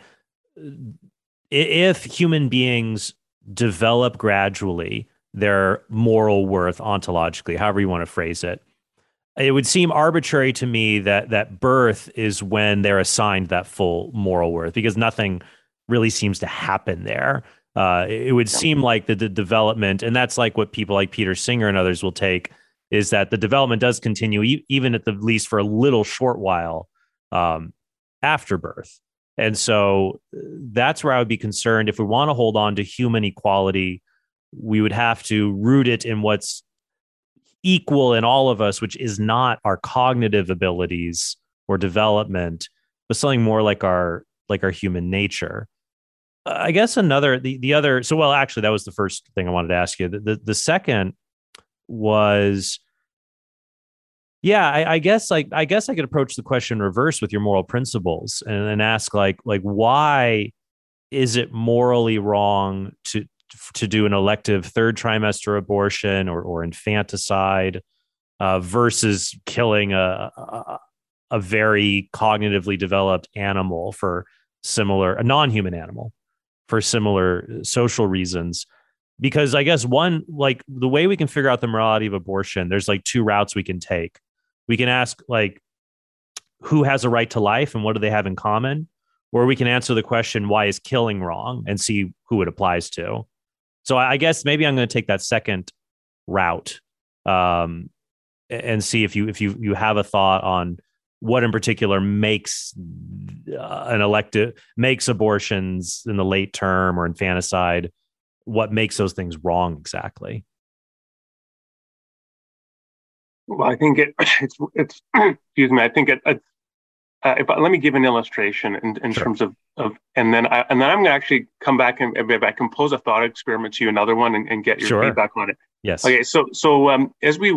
Speaker 2: if human beings develop gradually their moral worth ontologically, however you want to phrase it, it would seem arbitrary to me that birth is when they're assigned that full moral worth, because nothing really seems to happen there. It would seem like the development, and that's like what people like Peter Singer and others will take, is that the development does continue even at the least for a little short while after birth. And so that's where I would be concerned. If we want to hold on to human equality, we would have to root it in what's equal in all of us, which is not our cognitive abilities or development, but something more like our human nature. I guess the other. So, well, actually, that was the first thing I wanted to ask you. The second was, yeah, I guess I could approach the question reverse with your moral principles and ask like why is it morally wrong to do an elective third trimester abortion or infanticide versus killing a very cognitively developed animal a non-human animal for similar social reasons? Because I guess one, like the way we can figure out the morality of abortion, there's like two routes we can take. We can ask like, who has a right to life and what do they have in common? Or we can answer the question, why is killing wrong, and see who it applies to. So I guess maybe I'm going to take that second route and see if you have a thought on what in particular makes abortions in the late term or infanticide, what makes those things wrong exactly.
Speaker 3: Well, I think it's excuse me. I think let me give an illustration in
Speaker 2: Sure.
Speaker 3: terms of and then I'm going to actually come back and maybe I can pose a thought experiment to you, another one, and get your
Speaker 2: Sure.
Speaker 3: feedback on it.
Speaker 2: Yes.
Speaker 3: Okay. So as we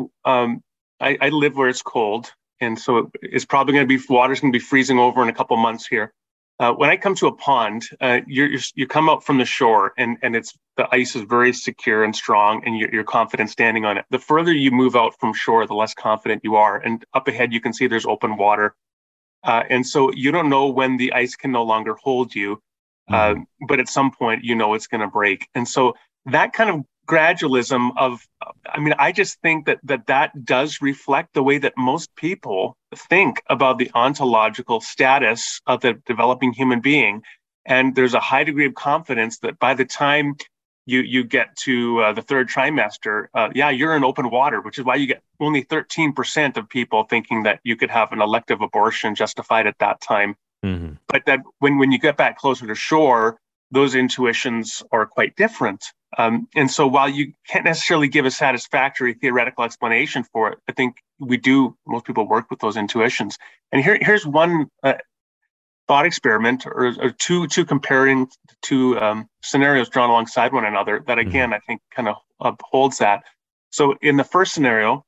Speaker 3: I live where it's cold, and so it's probably going to be water's going to be freezing over in a couple months here. When I come to a pond, you come out from the shore, and the ice is very secure and strong, and you're confident standing on it. The further you move out from shore, the less confident you are. And up ahead, you can see there's open water. And so you don't know when the ice can no longer hold you, but at some point, it's going to break. And so that kind of gradualism I just think that does reflect the way that most people think about the ontological status of the developing human being. And there's a high degree of confidence that by the time you get to the third trimester, you're in open water, which is why you get only 13% of people thinking that you could have an elective abortion justified at that time. Mm-hmm. But that when you get back closer to shore, those intuitions are quite different. And so while you can't necessarily give a satisfactory theoretical explanation for it, I think most people work with those intuitions. And here's one thought experiment or two comparing two scenarios drawn alongside one another that, again, I think kind of upholds that. So in the first scenario,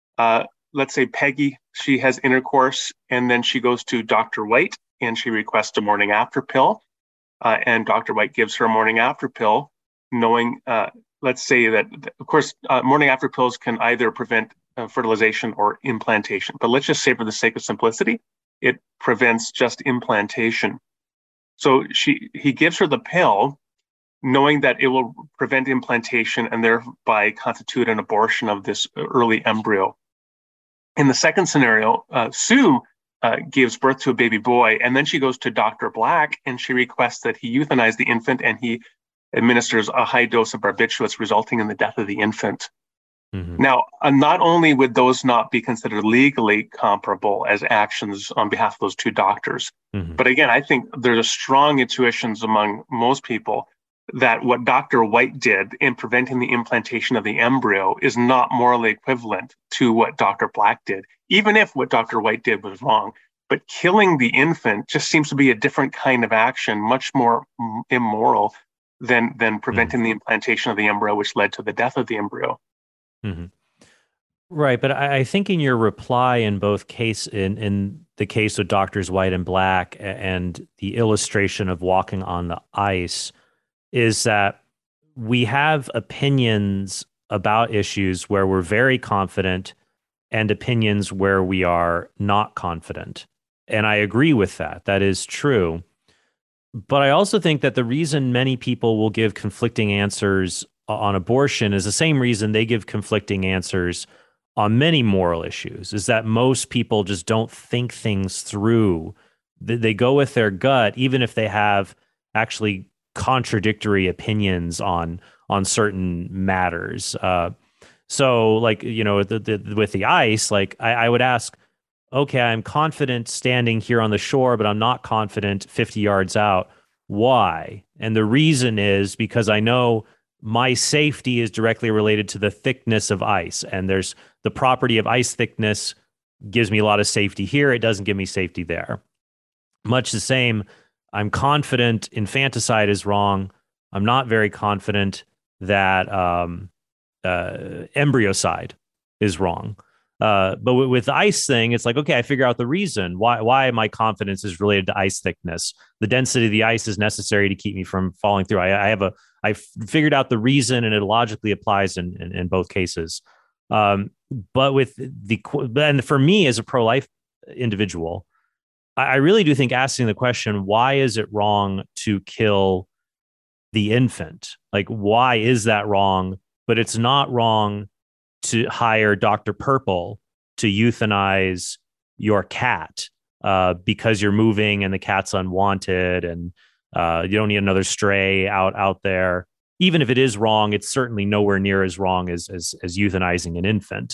Speaker 3: let's say Peggy, she has intercourse, and then she goes to Dr. White and she requests a morning after pill. And Dr. White gives her a morning after pill, knowing, let's say that, of course, morning after pills can either prevent fertilization or implantation. But let's just say, for the sake of simplicity, it prevents just implantation. So he gives her the pill, knowing that it will prevent implantation and thereby constitute an abortion of this early embryo. In the second scenario, Sue gives birth to a baby boy, and then she goes to Dr. Black and she requests that he euthanize the infant, and he administers a high dose of barbiturates, resulting in the death of the infant. Mm-hmm. Now, not only would those not be considered legally comparable as actions on behalf of those two doctors, but again, I think there's a strong intuitions among most people that what Dr. White did in preventing the implantation of the embryo is not morally equivalent to what Dr. Black did, even if what Dr. White did was wrong. But killing the infant just seems to be a different kind of action, much more immoral than preventing the implantation of the embryo, which led to the death of the embryo.
Speaker 2: Mm-hmm. Right, but I think in your reply in both in the case of Doctors White and Black and the illustration of walking on the ice, is that we have opinions about issues where we're very confident and opinions where we are not confident. And I agree with that. That is true. But I also think that the reason many people will give conflicting answers on abortion is the same reason they give conflicting answers on many moral issues, is that most people just don't think things through. They go with their gut, even if they have actually contradictory opinions on certain matters. So like, with the ice, like I would ask, okay, I'm confident standing here on the shore, but I'm not confident 50 yards out. Why? And the reason is because I know my safety is directly related to the thickness of ice. And there's the property of ice thickness gives me a lot of safety here. It doesn't give me safety there. Much the same, I'm confident infanticide is wrong. I'm not very confident that embryocide is wrong. But with the ice thing, it's like, okay, I figure out the reason why my confidence is related to ice thickness. The density of the ice is necessary to keep me from falling through. I figured out the reason, and it logically applies in both cases. But for me as a pro-life individual, I really do think asking the question, why is it wrong to kill the infant? Like, why is that wrong? But it's not wrong to hire Dr. Purple to euthanize your cat because you're moving and the cat's unwanted and you don't need another stray out there. Even if it is wrong, it's certainly nowhere near as wrong as euthanizing an infant.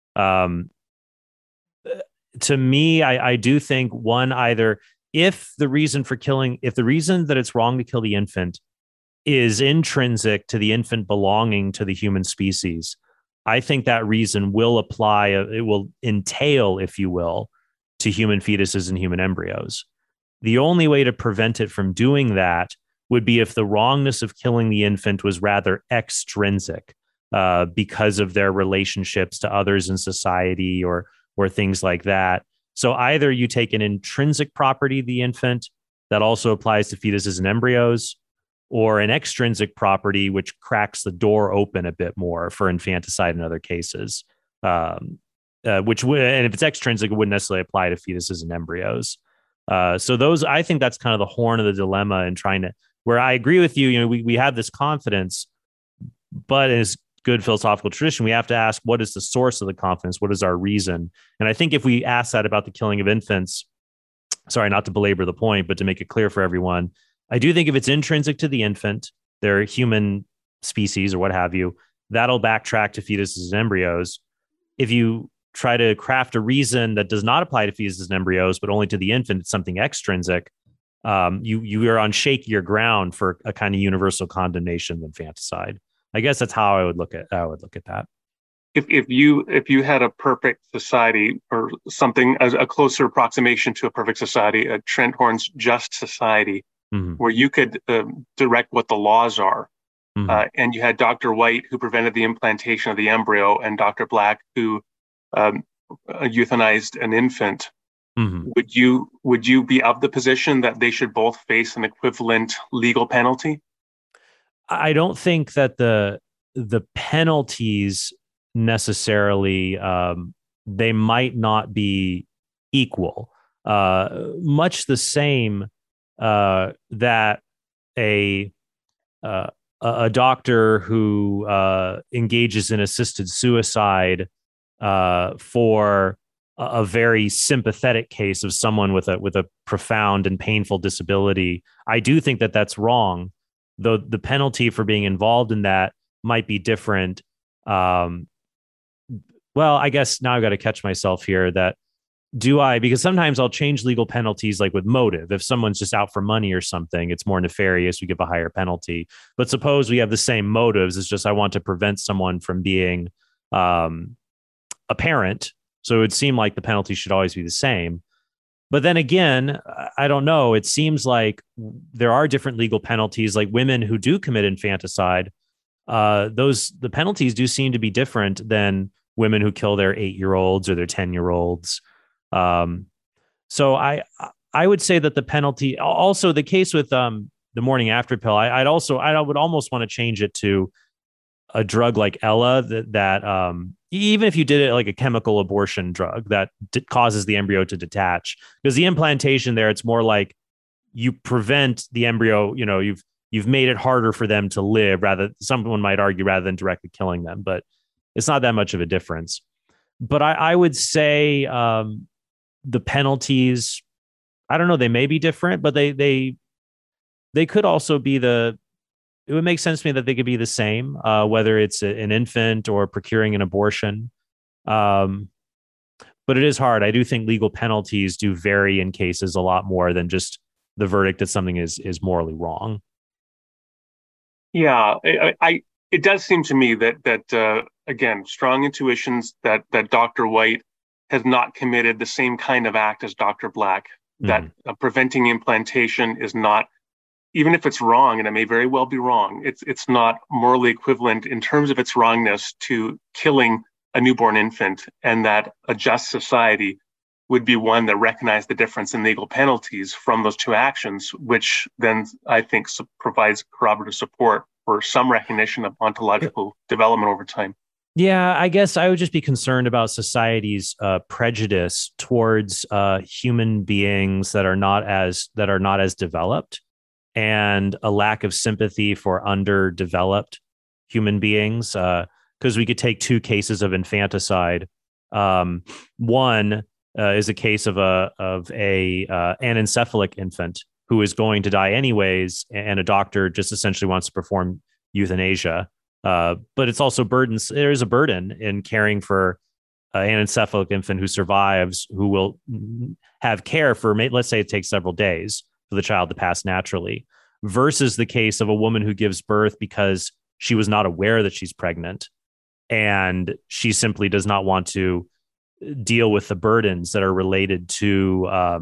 Speaker 2: To me, I do think either if the reason that it's wrong to kill the infant is intrinsic to the infant belonging to the human species, I think that reason will apply. It will entail, if you will, to human fetuses and human embryos. The only way to prevent it from doing that would be if the wrongness of killing the infant was rather extrinsic because of their relationships to others in society or things like that. So either you take an intrinsic property of the infant that also applies to fetuses and embryos, or an extrinsic property which cracks the door open a bit more for infanticide in other cases. And if it's extrinsic, it wouldn't necessarily apply to fetuses and embryos. So I think that's kind of the horn of the dilemma in trying to, where I agree with you, we have this confidence, but as good philosophical tradition, we have to ask, what is the source of the confidence? What is our reason? And I think if we ask that about the killing of infants, sorry, not to belabor the point, but to make it clear for everyone, I do think if it's intrinsic to the infant, their human species or what have you, that'll backtrack to fetuses and embryos. If you try to craft a reason that does not apply to fetuses and embryos, but only to the infant, it's something extrinsic, you are on shakier ground for a kind of universal condemnation of infanticide. I guess that's how I would look at that.
Speaker 3: If you had a perfect society or something as a closer approximation to a perfect society, a Trent Horn's just society, mm-hmm. where you could direct what the laws are, mm-hmm. And you had Dr. White who prevented the implantation of the embryo and Dr. Black who euthanized an infant, mm-hmm. would you be of the position that they should both face an equivalent legal penalty?
Speaker 2: I don't think that the penalties necessarily they might not be equal. Much the same that a doctor who engages in assisted suicide for a very sympathetic case of someone with a profound and painful disability, I do think that that's wrong. Though the penalty for being involved in that might be different. Well, I guess now I've got to catch myself here because sometimes I'll change legal penalties like with motive. If someone's just out for money or something, it's more nefarious, we give a higher penalty. But suppose we have the same motives, it's just I want to prevent someone from being a parent. So it would seem like the penalty should always be the same. But then again, I don't know. It seems like there are different legal penalties, like women who do commit infanticide. The penalties do seem to be different than women who kill their 8-year-olds or their 10-year-olds. So I would say that the penalty, also the case with the the morning after pill. I would almost want to change it to a drug like Ella that even if you did it like a chemical abortion drug that causes the embryo to detach, because the implantation there, it's more like you prevent the embryo, you've made it harder for them to live, someone might argue, rather than directly killing them, but it's not that much of a difference. But I would say the penalties, I don't know, they may be different, but they could also be it would make sense to me that they could be the same, whether it's an infant or procuring an abortion. But it is hard. I do think legal penalties do vary in cases a lot more than just the verdict that something is morally wrong.
Speaker 3: Yeah, it does seem to me that again, strong intuitions that Dr. White has not committed the same kind of act as Dr. Black, that preventing implantation is not, even if it's wrong, and it may very well be wrong, it's not morally equivalent in terms of its wrongness to killing a newborn infant, and that a just society would be one that recognized the difference in legal penalties from those two actions, which then I think provides corroborative support for some recognition of ontological development over time.
Speaker 2: Yeah, I guess I would just be concerned about society's prejudice towards human beings that are not as developed, and a lack of sympathy for underdeveloped human beings. Because we could take two cases of infanticide. One is a case of a anencephalic infant who is going to die anyways, and a doctor just essentially wants to perform euthanasia. But it's also there is a burden in caring for an anencephalic infant who survives, who will have care for, let's say it takes several days for the child to pass naturally, versus the case of a woman who gives birth because she was not aware that she's pregnant, and she simply does not want to deal with the burdens that are related to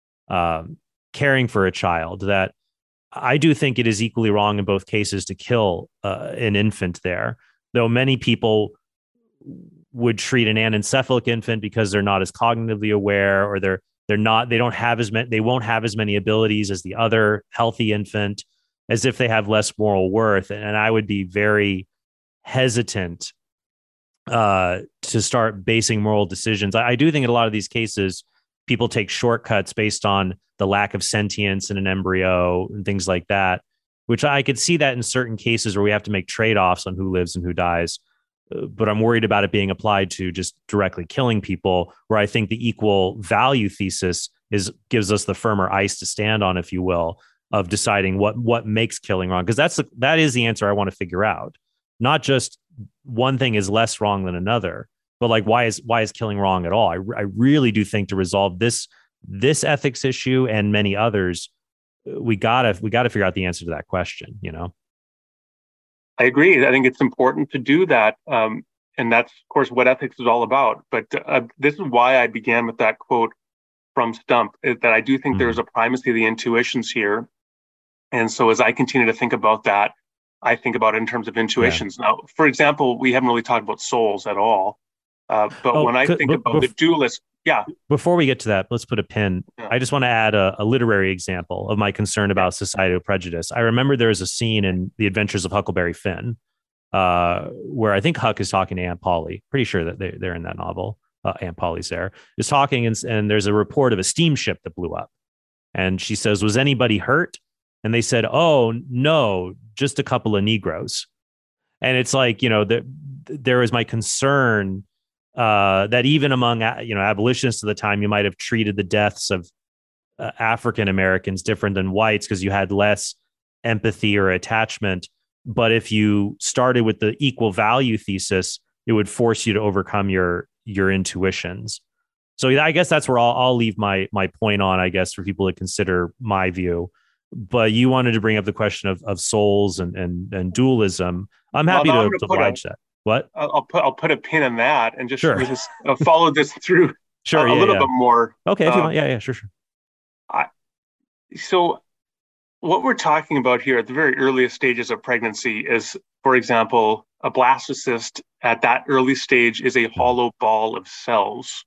Speaker 2: caring for a child. That I do think it is equally wrong in both cases to kill an infant there, though many people would treat an anencephalic infant because they're not as cognitively aware, or they won't have as many abilities as the other healthy infant, as if they have less moral worth. And I would be very hesitant to start basing moral decisions. I do think in a lot of these cases, people take shortcuts based on the lack of sentience in an embryo and things like that, which I could see that in certain cases where we have to make trade-offs on who lives and who dies. But I'm worried about it being applied to just directly killing people, where I think the equal value thesis gives us the firmer ice to stand on, if you will, of deciding what makes killing wrong. Because that is the answer I want to figure out. Not just one thing is less wrong than another, but like, why is killing wrong at all? I really do think to resolve this ethics issue and many others, we gotta figure out the answer to that question.
Speaker 3: I agree. I think it's important to do that. And that's, of course, what ethics is all about. But this is why I began with that quote from Stump, is that I do think there's a primacy of the intuitions here. And so as I continue to think about that, I think about it in terms of intuitions. Yeah. Now, for example, we haven't really talked about souls at all. But when I think about the dualist,
Speaker 2: Before we get to that, let's put a pin. Yeah. I just want to add a literary example of my concern about societal prejudice. I remember there was a scene in The Adventures of Huckleberry Finn where I think Huck is talking to Aunt Polly. Pretty sure that they're in that novel. Aunt Polly's there, is talking, and there's a report of a steamship that blew up. And she says, "Was anybody hurt?" And they said, "Oh, no, just a couple of Negroes." And it's like, there was my concern that even among, abolitionists at the time, you might have treated the deaths of African Americans different than whites because you had less empathy or attachment. But if you started with the equal value thesis, it would force you to overcome your intuitions. So I guess that's where I'll leave my point on, I guess, for people to consider my view. But you wanted to bring up the question of souls and dualism. I'm happy to oblige that. What?
Speaker 3: I'll put a pin in that and just follow this through a little bit more.
Speaker 2: Okay, if you want. Sure.
Speaker 3: So what we're talking about here at the very earliest stages of pregnancy is, for example, a blastocyst at that early stage is a hollow ball of cells.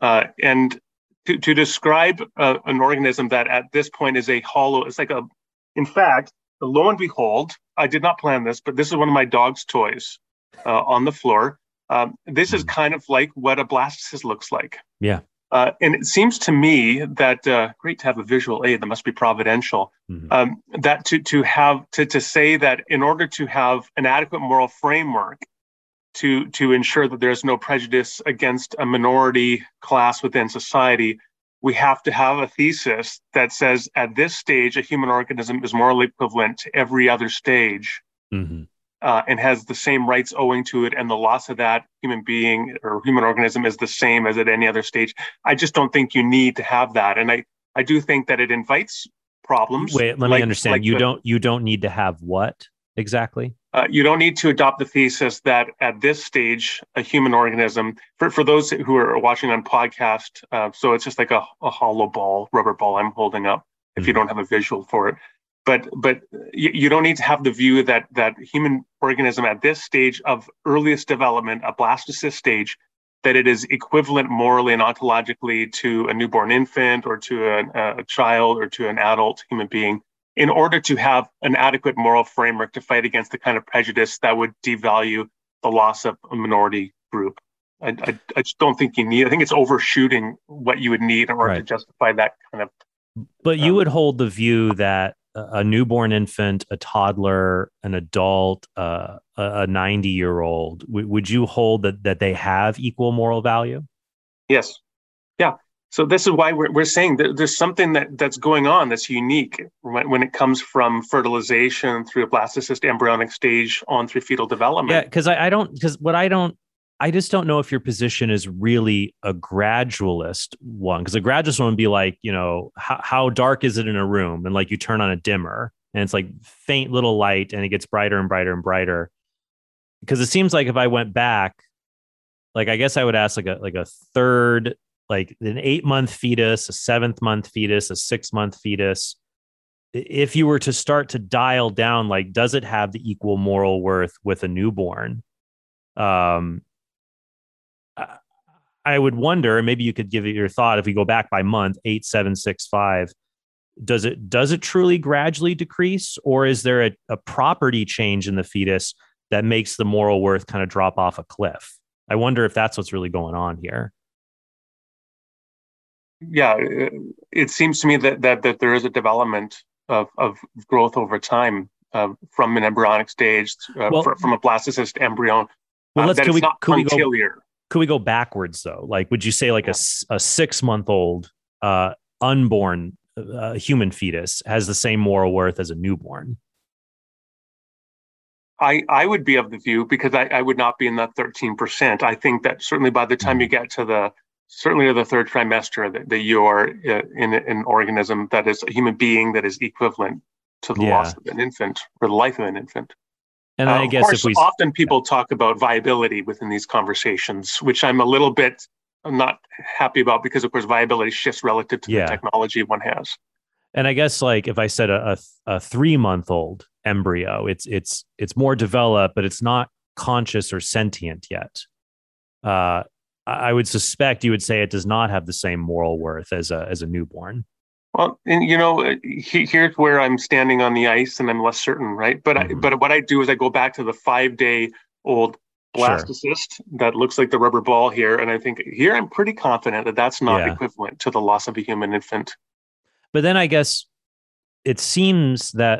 Speaker 3: And to describe an organism that at this point is a hollow, it's like In fact, lo and behold, I did not plan this, but this is one of my dog's toys on the floor. This is kind of like what a blastocyst looks like.
Speaker 2: Yeah.
Speaker 3: And it seems to me that great to have a visual aid. That must be providential. That to say that in order to have an adequate moral framework to ensure that there's no prejudice against a minority class within society, we have to have a thesis that says at this stage, a human organism is morally equivalent to every other stage and has the same rights owing to it. And the loss of that human being or human organism is the same as at any other stage. I just don't think you need to have that. And I do think that it invites problems.
Speaker 2: Wait, let me understand. You don't need to have what exactly?
Speaker 3: You don't need to adopt the thesis that at this stage, a human organism, for those who are watching on podcast, so it's just like a hollow ball, rubber ball I'm holding up, if you don't have a visual for it. But you don't need to have the view that human organism at this stage of earliest development, a blastocyst stage, that it is equivalent morally and ontologically to a newborn infant or to a child or to an adult human being, in order to have an adequate moral framework to fight against the kind of prejudice that would devalue the loss of a minority group. I just don't think you need. I think it's overshooting what you would need in order to justify that kind of.
Speaker 2: But you would hold the view that a newborn infant, a toddler, an adult, a 90-year-old, would you hold that they have equal moral value?
Speaker 3: Yes. Yeah. So this is why we're saying that there's something that's going on that's unique when it comes from fertilization through a blastocyst embryonic stage on through fetal development.
Speaker 2: Yeah, because I just don't know if your position is really a gradualist one, because a gradualist one would be like, how dark is it in a room? And like you turn on a dimmer and it's like faint little light and it gets brighter and brighter and brighter. Because it seems like if I went back, like, I guess I would ask like a third, like an 8-month fetus, a 7th-month fetus, a 6-month fetus. If you were to start to dial down, like, does it have the equal moral worth with a newborn? I would wonder, and maybe you could give it your thought, if we go back by month, 8, 7, 6, 5, does it truly gradually decrease, or is there a property change in the fetus that makes the moral worth kind of drop off a cliff? I wonder if that's what's really going on here.
Speaker 3: Yeah, it seems to me that there is a development of growth over time from an embryonic stage, from a blastocyst embryo.
Speaker 2: Well, could we go backwards though? Like, would you say like a 6-month-old unborn human fetus has the same moral worth as a newborn?
Speaker 3: I would be of the view, because I would not be in that 13%. I think that certainly by the time you get to the third trimester, that you are in an organism that is a human being that is equivalent to the loss of an infant or the life of an infant.
Speaker 2: And I guess
Speaker 3: often people talk about viability within these conversations, which I'm a little bit not happy about, because of course viability shifts relative to the technology one has.
Speaker 2: And I guess, like, if I said a 3-month-old embryo, it's more developed, but it's not conscious or sentient yet. I would suspect you would say it does not have the same moral worth as a newborn.
Speaker 3: Well, and here's where I'm standing on the ice, and I'm less certain, right? But but what I do is I go back to the 5-day-old blastocyst that looks like the rubber ball here, and I think here I'm pretty confident that that's not equivalent to the loss of a human infant.
Speaker 2: But then I guess it seems that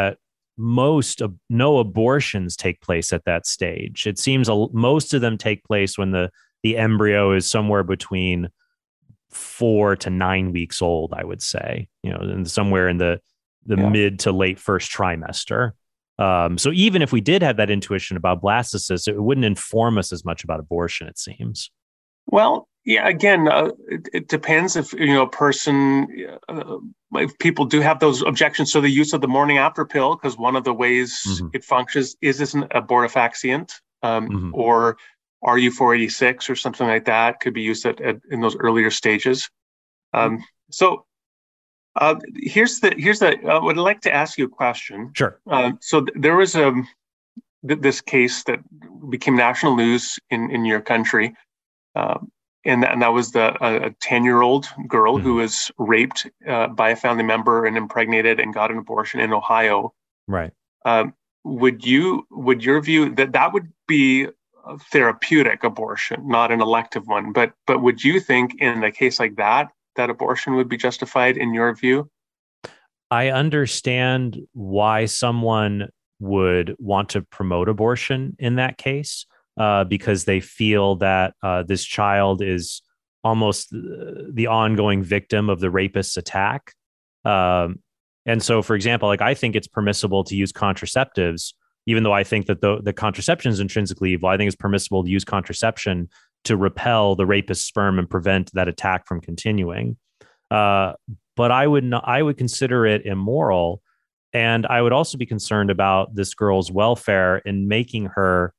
Speaker 2: no abortions take place at that stage. It seems most of them take place when the embryo is somewhere between 4 to 9 weeks old, I would say, and somewhere in the mid to late first trimester. So even if we did have that intuition about blastocysts, it wouldn't inform us as much about abortion, it seems.
Speaker 3: Well, yeah, again, it depends if, a person, if people do have those objections to the use of the morning after pill, because one of the ways it functions is an abortifacient or RU486 or something like that could be used in those earlier stages. So here's the. I would like to ask you a question.
Speaker 2: Sure.
Speaker 3: So there was this case that became national news in your country, and that was a 10-year-old girl who was raped by a family member and impregnated and got an abortion in Ohio.
Speaker 2: Right.
Speaker 3: Would your view that would be a therapeutic abortion, not an elective one? But would you think in a case like that abortion would be justified in your view?
Speaker 2: I understand why someone would want to promote abortion in that case, because they feel that this child is almost the ongoing victim of the rapist's attack. And so, for example, like I think it's permissible to use contraceptives, even though I think that the contraception is intrinsically evil. I think it's permissible to use contraception to repel the rapist's sperm and prevent that attack from continuing. But I would consider it immoral. And I would also be concerned about this girl's welfare in making her,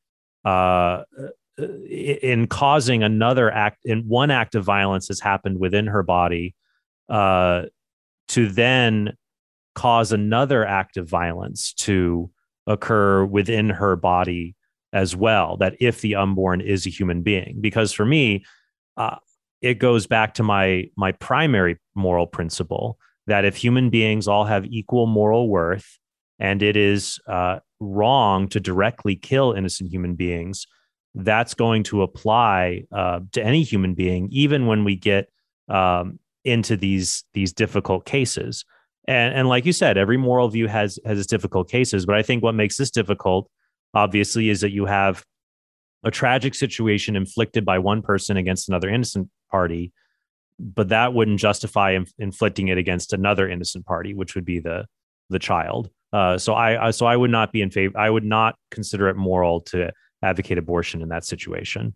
Speaker 2: in causing another act, in one act of violence has happened within her body, to then cause another act of violence to occur within her body as well. That if the unborn is a human being, because for me, it goes back to my primary moral principle that if human beings all have equal moral worth, and it is wrong to directly kill innocent human beings, that's going to apply to any human being, even when we get into these difficult cases. And like you said, every moral view has its difficult cases. But I think what makes this difficult, obviously, is that you have a tragic situation inflicted by one person against another innocent party, but that wouldn't justify inflicting it against another innocent party, which would be the child. So I would not be in favor. I would not consider it moral to advocate abortion in that situation.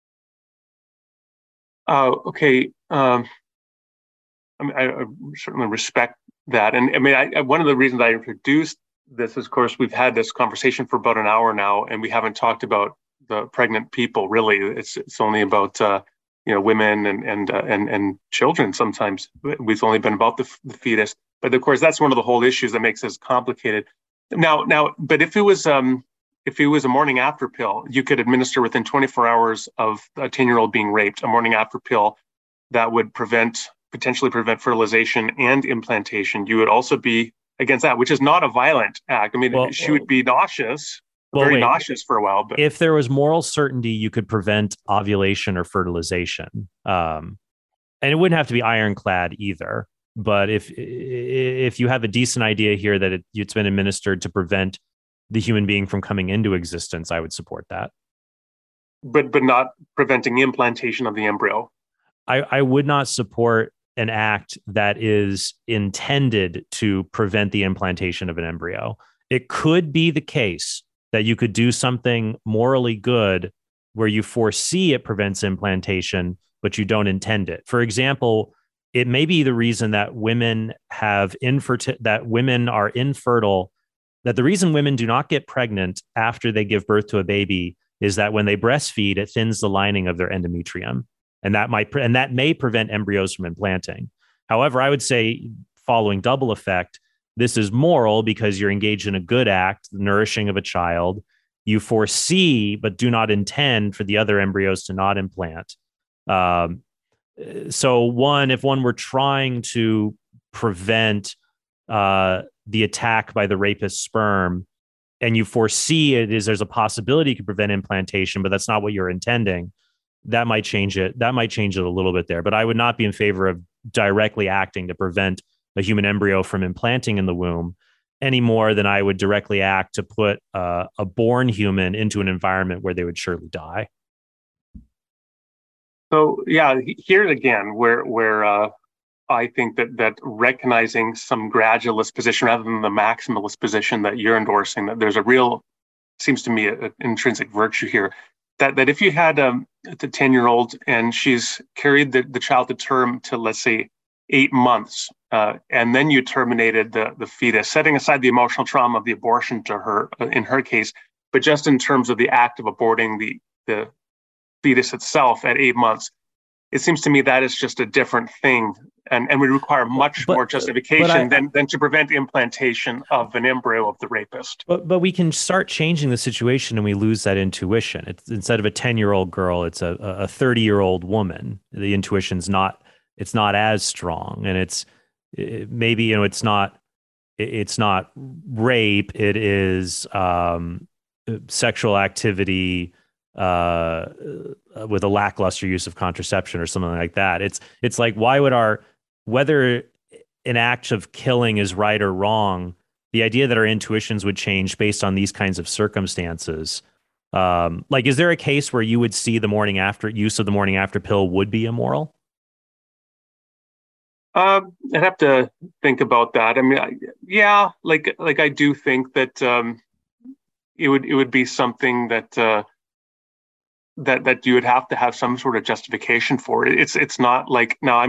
Speaker 3: Okay. I certainly respect that. And I mean, one of the reasons I introduced this is, of course, we've had this conversation for about an hour now, and we haven't talked about the pregnant people. Really, it's only about women and children. Sometimes we've only been about the fetus. But of course, that's one of the whole issues that makes this complicated. Now, but if it was a morning after pill, you could administer within 24 hours of a 10-year-old being raped, a morning after pill that would potentially prevent fertilization and implantation. You would also be against that, which is not a violent act. I mean, she would be nauseous, nauseous for a while. But
Speaker 2: if there was moral certainty, you could prevent ovulation or fertilization. And it wouldn't have to be ironclad either. But if you have a decent idea here that it's been administered to prevent the human being from coming into existence, I would support that.
Speaker 3: But not preventing implantation of the embryo.
Speaker 2: I would not support an act that is intended to prevent the implantation of an embryo. It could be the case that you could do something morally good where you foresee it prevents implantation, but you don't intend it. For example, it may be the reason that women are infertile, that the reason women do not get pregnant after they give birth to a baby is that when they breastfeed, it thins the lining of their endometrium. And that may prevent embryos from implanting. However, I would say, following double effect, this is moral because you're engaged in a good act, the nourishing of a child. You foresee, but do not intend for the other embryos to not implant. So if one were trying to prevent the attack by the rapist's sperm, and you foresee there's a possibility you could prevent implantation, but that's not what you're intending, that might change it. That might change it a little bit there. But I would not be in favor of directly acting to prevent a human embryo from implanting in the womb any more than I would directly act to put a born human into an environment where they would surely die.
Speaker 3: So yeah, here again, where I think that recognizing some gradualist position rather than the maximalist position that you're endorsing, that there's seems to me an intrinsic virtue here. That if you had the 10-year-old and she's carried the child to term to, let's say, 8 months, and then you terminated the fetus, setting aside the emotional trauma of the abortion to her, in her case, but just in terms of the act of aborting the fetus itself at 8 months, it seems to me that is just a different thing and would require much more justification than to prevent implantation of an embryo of the rapist.
Speaker 2: But we can start changing the situation and we lose that intuition. It's instead of a 10-year-old girl, it's a 30-year-old woman. The intuition's not as strong, and it's not rape. It is sexual activity with a lackluster use of contraception or something like that. It's like, why would whether an act of killing is right or wrong, the idea that our intuitions would change based on these kinds of circumstances. Like, is there a case where you would see use of the morning after pill would be immoral?
Speaker 3: I'd have to think about that. I mean, yeah, like I do think that it would be something that that you would have to have some sort of justification for it. It's not like, now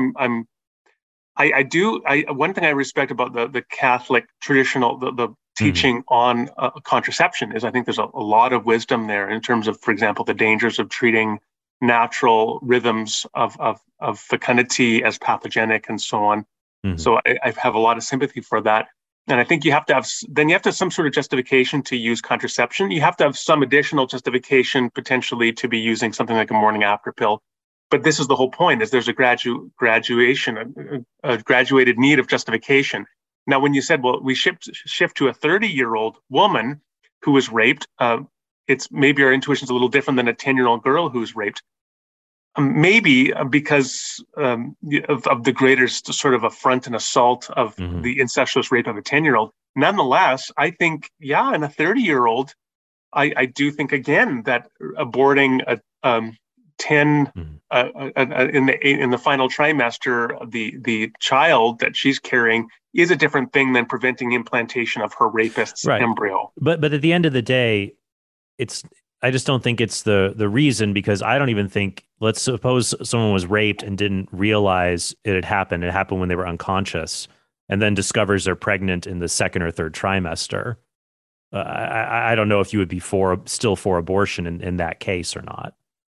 Speaker 3: one thing I respect about the Catholic traditional the teaching on contraception is I think there's a lot of wisdom there in terms of, for example, the dangers of treating natural rhythms of fecundity as pathogenic and so on. Mm-hmm. So I have a lot of sympathy for that. And I think you have to have some sort of justification to use contraception. You have to have some additional justification potentially to be using something like a morning after pill. But this is the whole point: is there's a graduated need of justification. Now, when you said, well, we shift to a 30-year-old woman who was raped, it's maybe our intuition's a little different than a 10-year-old girl who's raped. Maybe because of the greater sort of affront and assault of the incestuous rape of a 10-year-old. Nonetheless, I think, yeah, in a 30-year-old, I do think again that aborting a 10 in the final trimester, the child that she's carrying is a different thing than preventing implantation of her rapist's embryo.
Speaker 2: But at the end of the day, I just don't think it's the reason, because I don't even think, let's suppose someone was raped and didn't realize it had happened. It happened when they were unconscious, and then discovers they're pregnant in the second or third trimester. I don't know if you would be still for abortion in that case or not.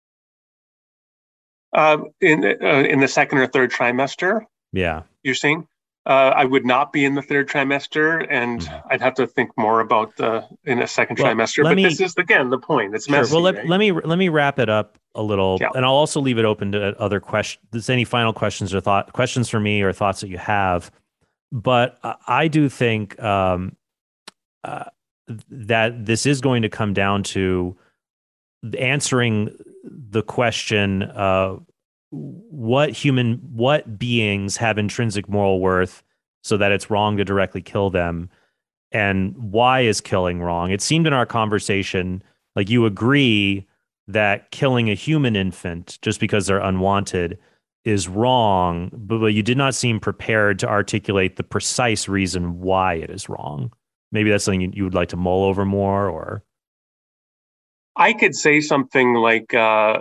Speaker 3: In the second or third trimester?
Speaker 2: Yeah.
Speaker 3: You're saying? I would not be in the third trimester, and I'd have to think more about in a second trimester. But this is, again, the point. It's messy.
Speaker 2: Well, let me wrap it up a little, and I'll also leave it open to other questions. There's any final questions or questions for me or thoughts that you have? But I do think that this is going to come down to answering the question what beings have intrinsic moral worth so that it's wrong to directly kill them, and why is killing wrong? It seemed in our conversation like you agree that killing a human infant just because they're unwanted is wrong, but you did not seem prepared to articulate the precise reason why it is wrong. Maybe that's something you would like to mull over more, or
Speaker 3: I could say something like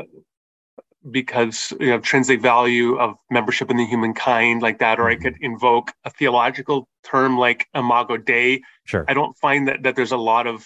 Speaker 3: because intrinsic value of membership in the human kind, like that, or I could invoke a theological term like Imago Dei.
Speaker 2: Sure.
Speaker 3: I don't find that there's a lot of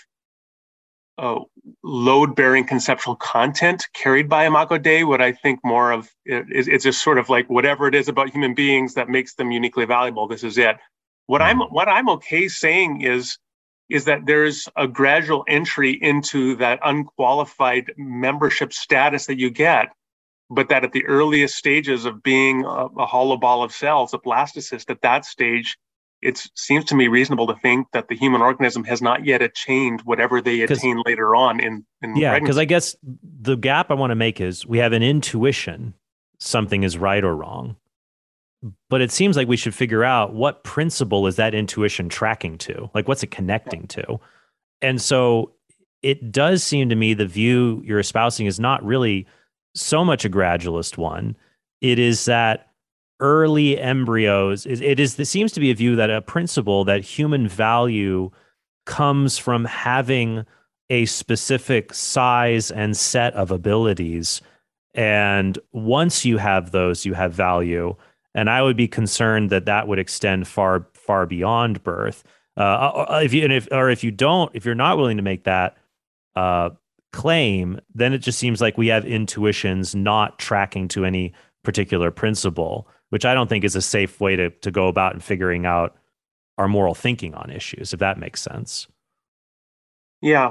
Speaker 3: load-bearing conceptual content carried by Imago Dei. What I think more of it's just sort of like whatever it is about human beings that makes them uniquely valuable. This is it. What I'm okay saying is that there's a gradual entry into that unqualified membership status that you get, but that at the earliest stages of being a hollow ball of cells, a blastocyst, at that stage, it seems to me reasonable to think that the human organism has not yet attained whatever they attain later on in pregnancy.
Speaker 2: Because I guess the gap I want to make is we have an intuition something is right or wrong, but it seems like we should figure out what principle is that intuition tracking to, like what's it connecting to. And so it does seem to me the view you're espousing is not really so much a gradualist one. It is that early embryos, it seems to be a view that a principle that human value comes from having a specific size and set of abilities. And once you have those, you have value. And I would be concerned that that would extend far, far beyond birth. If you're not willing to make that claim, then it just seems like we have intuitions not tracking to any particular principle. which I don't think is a safe way to go about and figuring out our moral thinking on issues, if that makes sense.
Speaker 3: Yeah.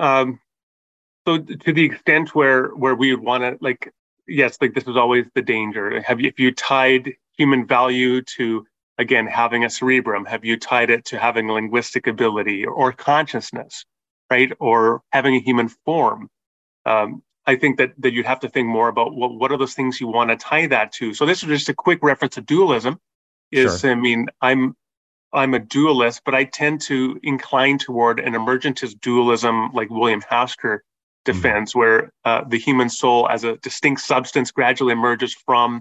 Speaker 3: So to the extent where we would want to, like, yes, like this is always the danger. If you tied human value to, again, having a cerebrum? Have you tied it to having linguistic ability or consciousness, right? Or having a human form? I think that you'd have to think more about what are those things you want to tie that to. So this is just a quick reference to dualism.
Speaker 2: Sure.
Speaker 3: I mean, I'm a dualist, but I tend to incline toward an emergentist dualism, like William Hasker defends, where the human soul as a distinct substance gradually emerges from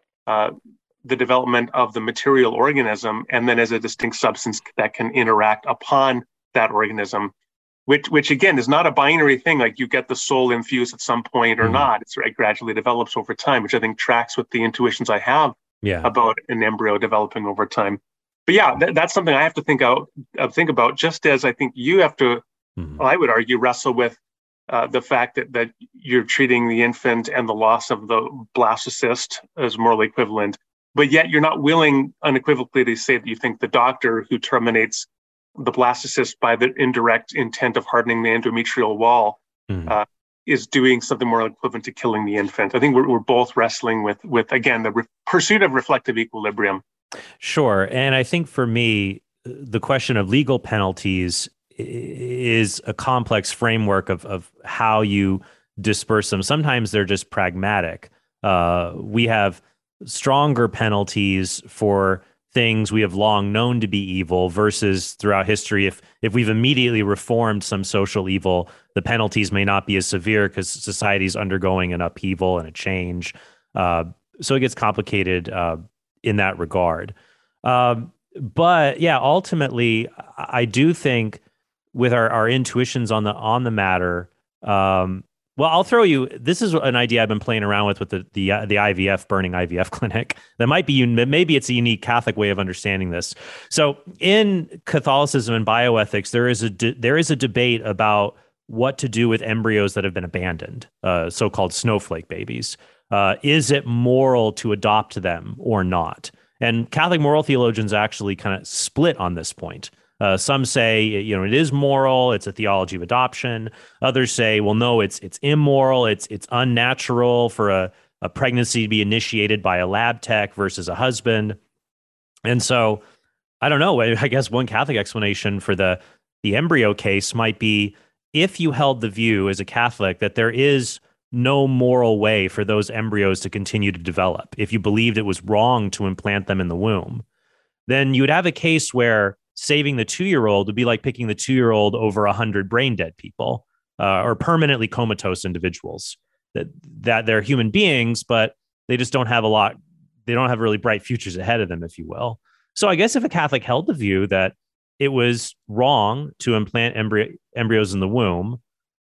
Speaker 3: the development of the material organism, and then as a distinct substance that can interact upon that organism, which again is not a binary thing, like you get the soul infused at some point or not. It gradually develops over time, which I think tracks with the intuitions I have about an embryo developing over time. But yeah, that's something I have to think about, just as I think you have to, I would argue, wrestle with the fact that you're treating the infant and the loss of the blastocyst as morally equivalent, but yet you're not willing unequivocally to say that you think the doctor who terminates the blastocyst by the indirect intent of hardening the endometrial wall is doing something more equivalent to killing the infant. I think we're both wrestling with again, the pursuit of reflective equilibrium.
Speaker 2: Sure. And I think for me, the question of legal penalties is a complex framework of how you disperse them. Sometimes they're just pragmatic. We have stronger penalties for things we have long known to be evil versus throughout history. If we've immediately reformed some social evil, the penalties may not be as severe because society is undergoing an upheaval and a change. So it gets complicated in that regard. But yeah, ultimately, I do think with our intuitions on the matter, well, I'll throw you. This is an idea I've been playing around with the IVF burning IVF clinic. That might be maybe it's a unique Catholic way of understanding this. So in Catholicism and bioethics, there is a debate about what to do with embryos that have been abandoned, so-called snowflake babies. Is it moral to adopt them or not? And Catholic moral theologians actually kind of split on this point. Some say, it is moral. It's a theology of adoption. Others say, well, no, it's immoral. It's unnatural for a pregnancy to be initiated by a lab tech versus a husband. And so, I don't know. I guess one Catholic explanation for the embryo case might be if you held the view as a Catholic that there is no moral way for those embryos to continue to develop. If you believed it was wrong to implant them in the womb, then you would have a case where saving the 2-year-old would be like picking the 2-year-old over 100 brain dead people or permanently comatose individuals. That they're human beings, but they just don't have a lot. They don't have really bright futures ahead of them, if you will. So I guess if a Catholic held the view that it was wrong to implant embryos in the womb,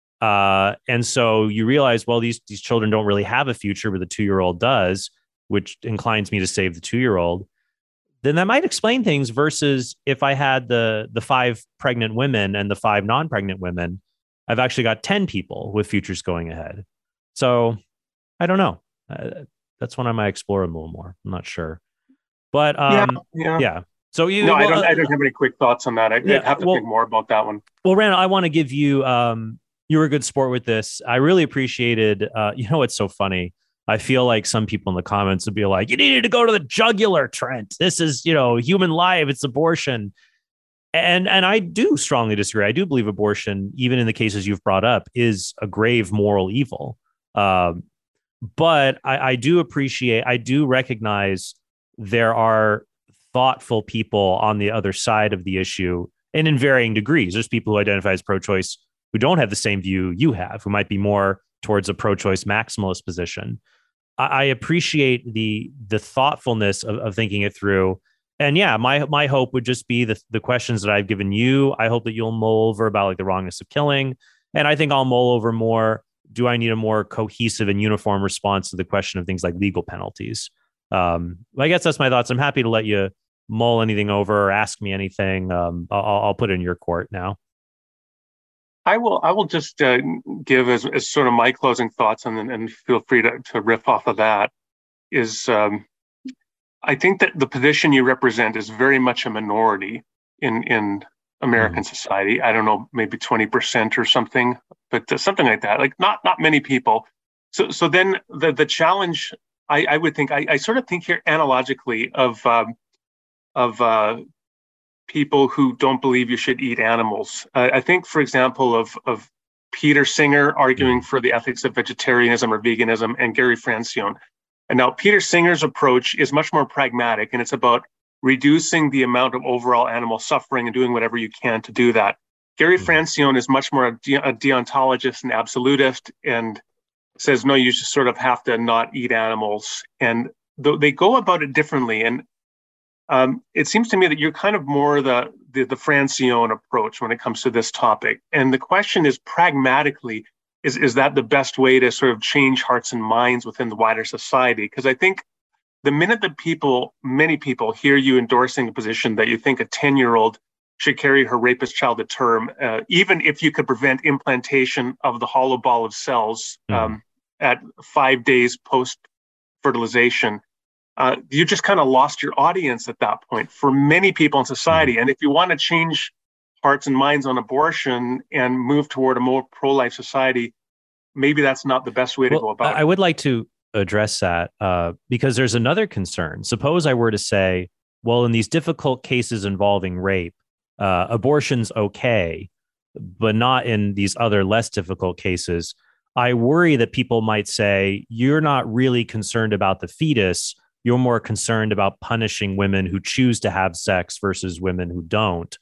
Speaker 2: and so you realize, well, these children don't really have a future, but the 2-year-old does, which inclines me to save the 2-year-old. Then that might explain things versus if I had the 5 pregnant women and the 5 non-pregnant women, I've actually got 10 people with futures going ahead. So I don't know. That's one I might explore a little more. I'm not sure. But yeah. So I
Speaker 3: don't have any quick thoughts on that. I'd have to think more about that one.
Speaker 2: Well, Randall, I want to give you, you were a good sport with this. I really appreciated, it's so funny. I feel like some people in the comments would be like, you needed to go to the jugular, Trent. This is, human life. It's abortion. And I do strongly disagree. I do believe abortion, even in the cases you've brought up, is a grave moral evil. But I do recognize there are thoughtful people on the other side of the issue, and in varying degrees. There's people who identify as pro-choice who don't have the same view you have, who might be more towards a pro-choice maximalist position. I appreciate the thoughtfulness of thinking it through. And yeah, my hope would just be the questions that I've given you. I hope that you'll mull over about like the wrongness of killing. And I think I'll mull over more. Do I need a more cohesive and uniform response to the question of things like legal penalties? I guess that's my thoughts. I'm happy to let you mull anything over or ask me anything. I'll put it in your court now.
Speaker 3: I will just give as sort of my closing thoughts, and feel free to riff off of that. Is I think that the position you represent is very much a minority in American society. I don't know, maybe 20% or something, but something like that. Like not many people. So then the challenge, I would think, I sort of think here analogically of people who don't believe you should eat animals. I think, for example, of Peter Singer arguing for the ethics of vegetarianism or veganism, and Gary Francione. And now Peter Singer's approach is much more pragmatic, and it's about reducing the amount of overall animal suffering and doing whatever you can to do that. Gary Francione is much more a deontologist and absolutist, and says, no, you just sort of have to not eat animals. And they go about it differently. And it seems to me that you're kind of more the Francione approach when it comes to this topic. And the question is, pragmatically, is that the best way to sort of change hearts and minds within the wider society? Because I think the minute that many people hear you endorsing a position that you think a 10-year-old should carry her rapist child to term, even if you could prevent implantation of the hollow ball of cells at 5 days post-fertilization, you just kind of lost your audience at that point for many people in society. And if you want to change hearts and minds on abortion and move toward a more pro-life society, maybe that's not the best way to go about it.
Speaker 2: I would like to address that because there's another concern. Suppose I were to say, well, in these difficult cases involving rape, abortion's okay, but not in these other less difficult cases. I worry that people might say, you're not really concerned about the fetus. You're more concerned about punishing women who choose to have sex versus women who don't.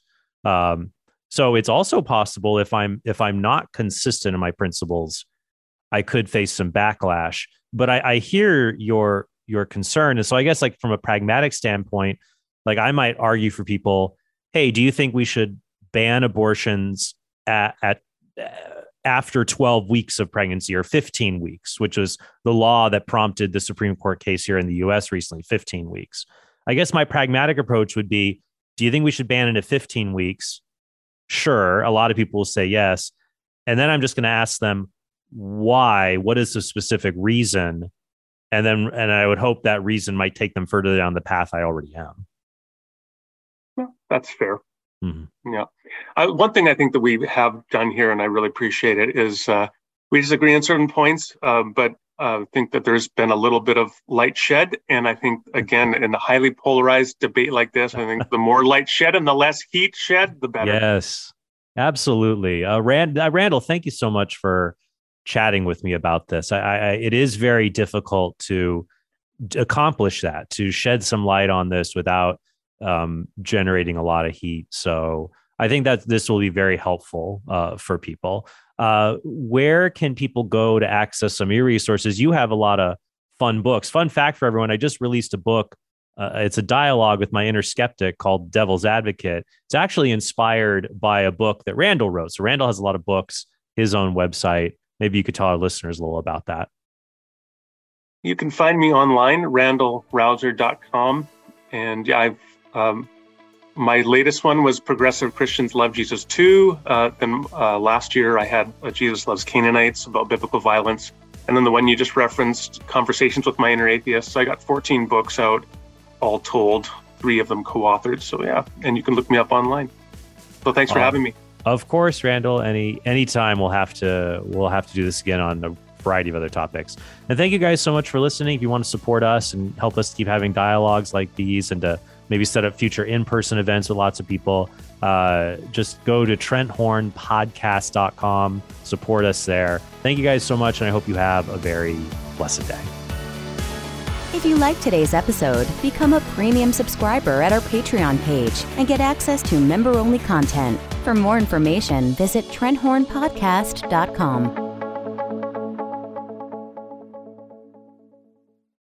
Speaker 2: So it's also possible if I'm not consistent in my principles, I could face some backlash. But I hear your concern. And so I guess, like, from a pragmatic standpoint, like, I might argue for people, hey, do you think we should ban abortions at after 12 weeks of pregnancy, or 15 weeks, which was the law that prompted the Supreme Court case here in the US recently, 15 weeks. I guess my pragmatic approach would be, do you think we should ban it at 15 weeks? Sure. A lot of people will say yes. And then I'm just going to ask them, why? What is the specific reason? And I would hope that reason might take them further down the path I already am.
Speaker 3: Yeah, that's fair. Yeah. One thing I think that we have done here, and I really appreciate it, is we disagree on certain points, but I think that there's been a little bit of light shed. And I think, again, in a highly polarized debate like this, I think the more light shed and the less heat shed, the better.
Speaker 2: Yes, absolutely. Randall, thank you so much for chatting with me about this. It is very difficult to accomplish that, to shed some light on this without generating a lot of heat. So I think that this will be very helpful for people. Where can people go to access some of your resources? You have a lot of fun books. Fun fact for everyone, I just released a book. It's a dialogue with my inner skeptic called Devil's Advocate. It's actually inspired by a book that Randall wrote. So Randall has a lot of books, his own website. Maybe you could tell our listeners a little about that.
Speaker 3: You can find me online, randallrauser.com. And yeah, my latest one was Progressive Christians Love Jesus Too. Then last year I had Jesus Loves Canaanites, about biblical violence. And then the one you just referenced, Conversations with My Inner Atheist. So I got 14 books out, all told, 3 of them co-authored. So yeah, and you can look me up online. So thanks for having me.
Speaker 2: Of course, Randall. Anytime we'll have to do this again on a variety of other topics. And thank you guys so much for listening. If you want to support us and help us keep having dialogues like these, and to maybe set up future in-person events with lots of people, just go to TrentHornPodcast.com. Support us there. Thank you guys so much, and I hope you have a very blessed day.
Speaker 4: If you liked today's episode, become a premium subscriber at our Patreon page and get access to member-only content. For more information, visit TrentHornPodcast.com.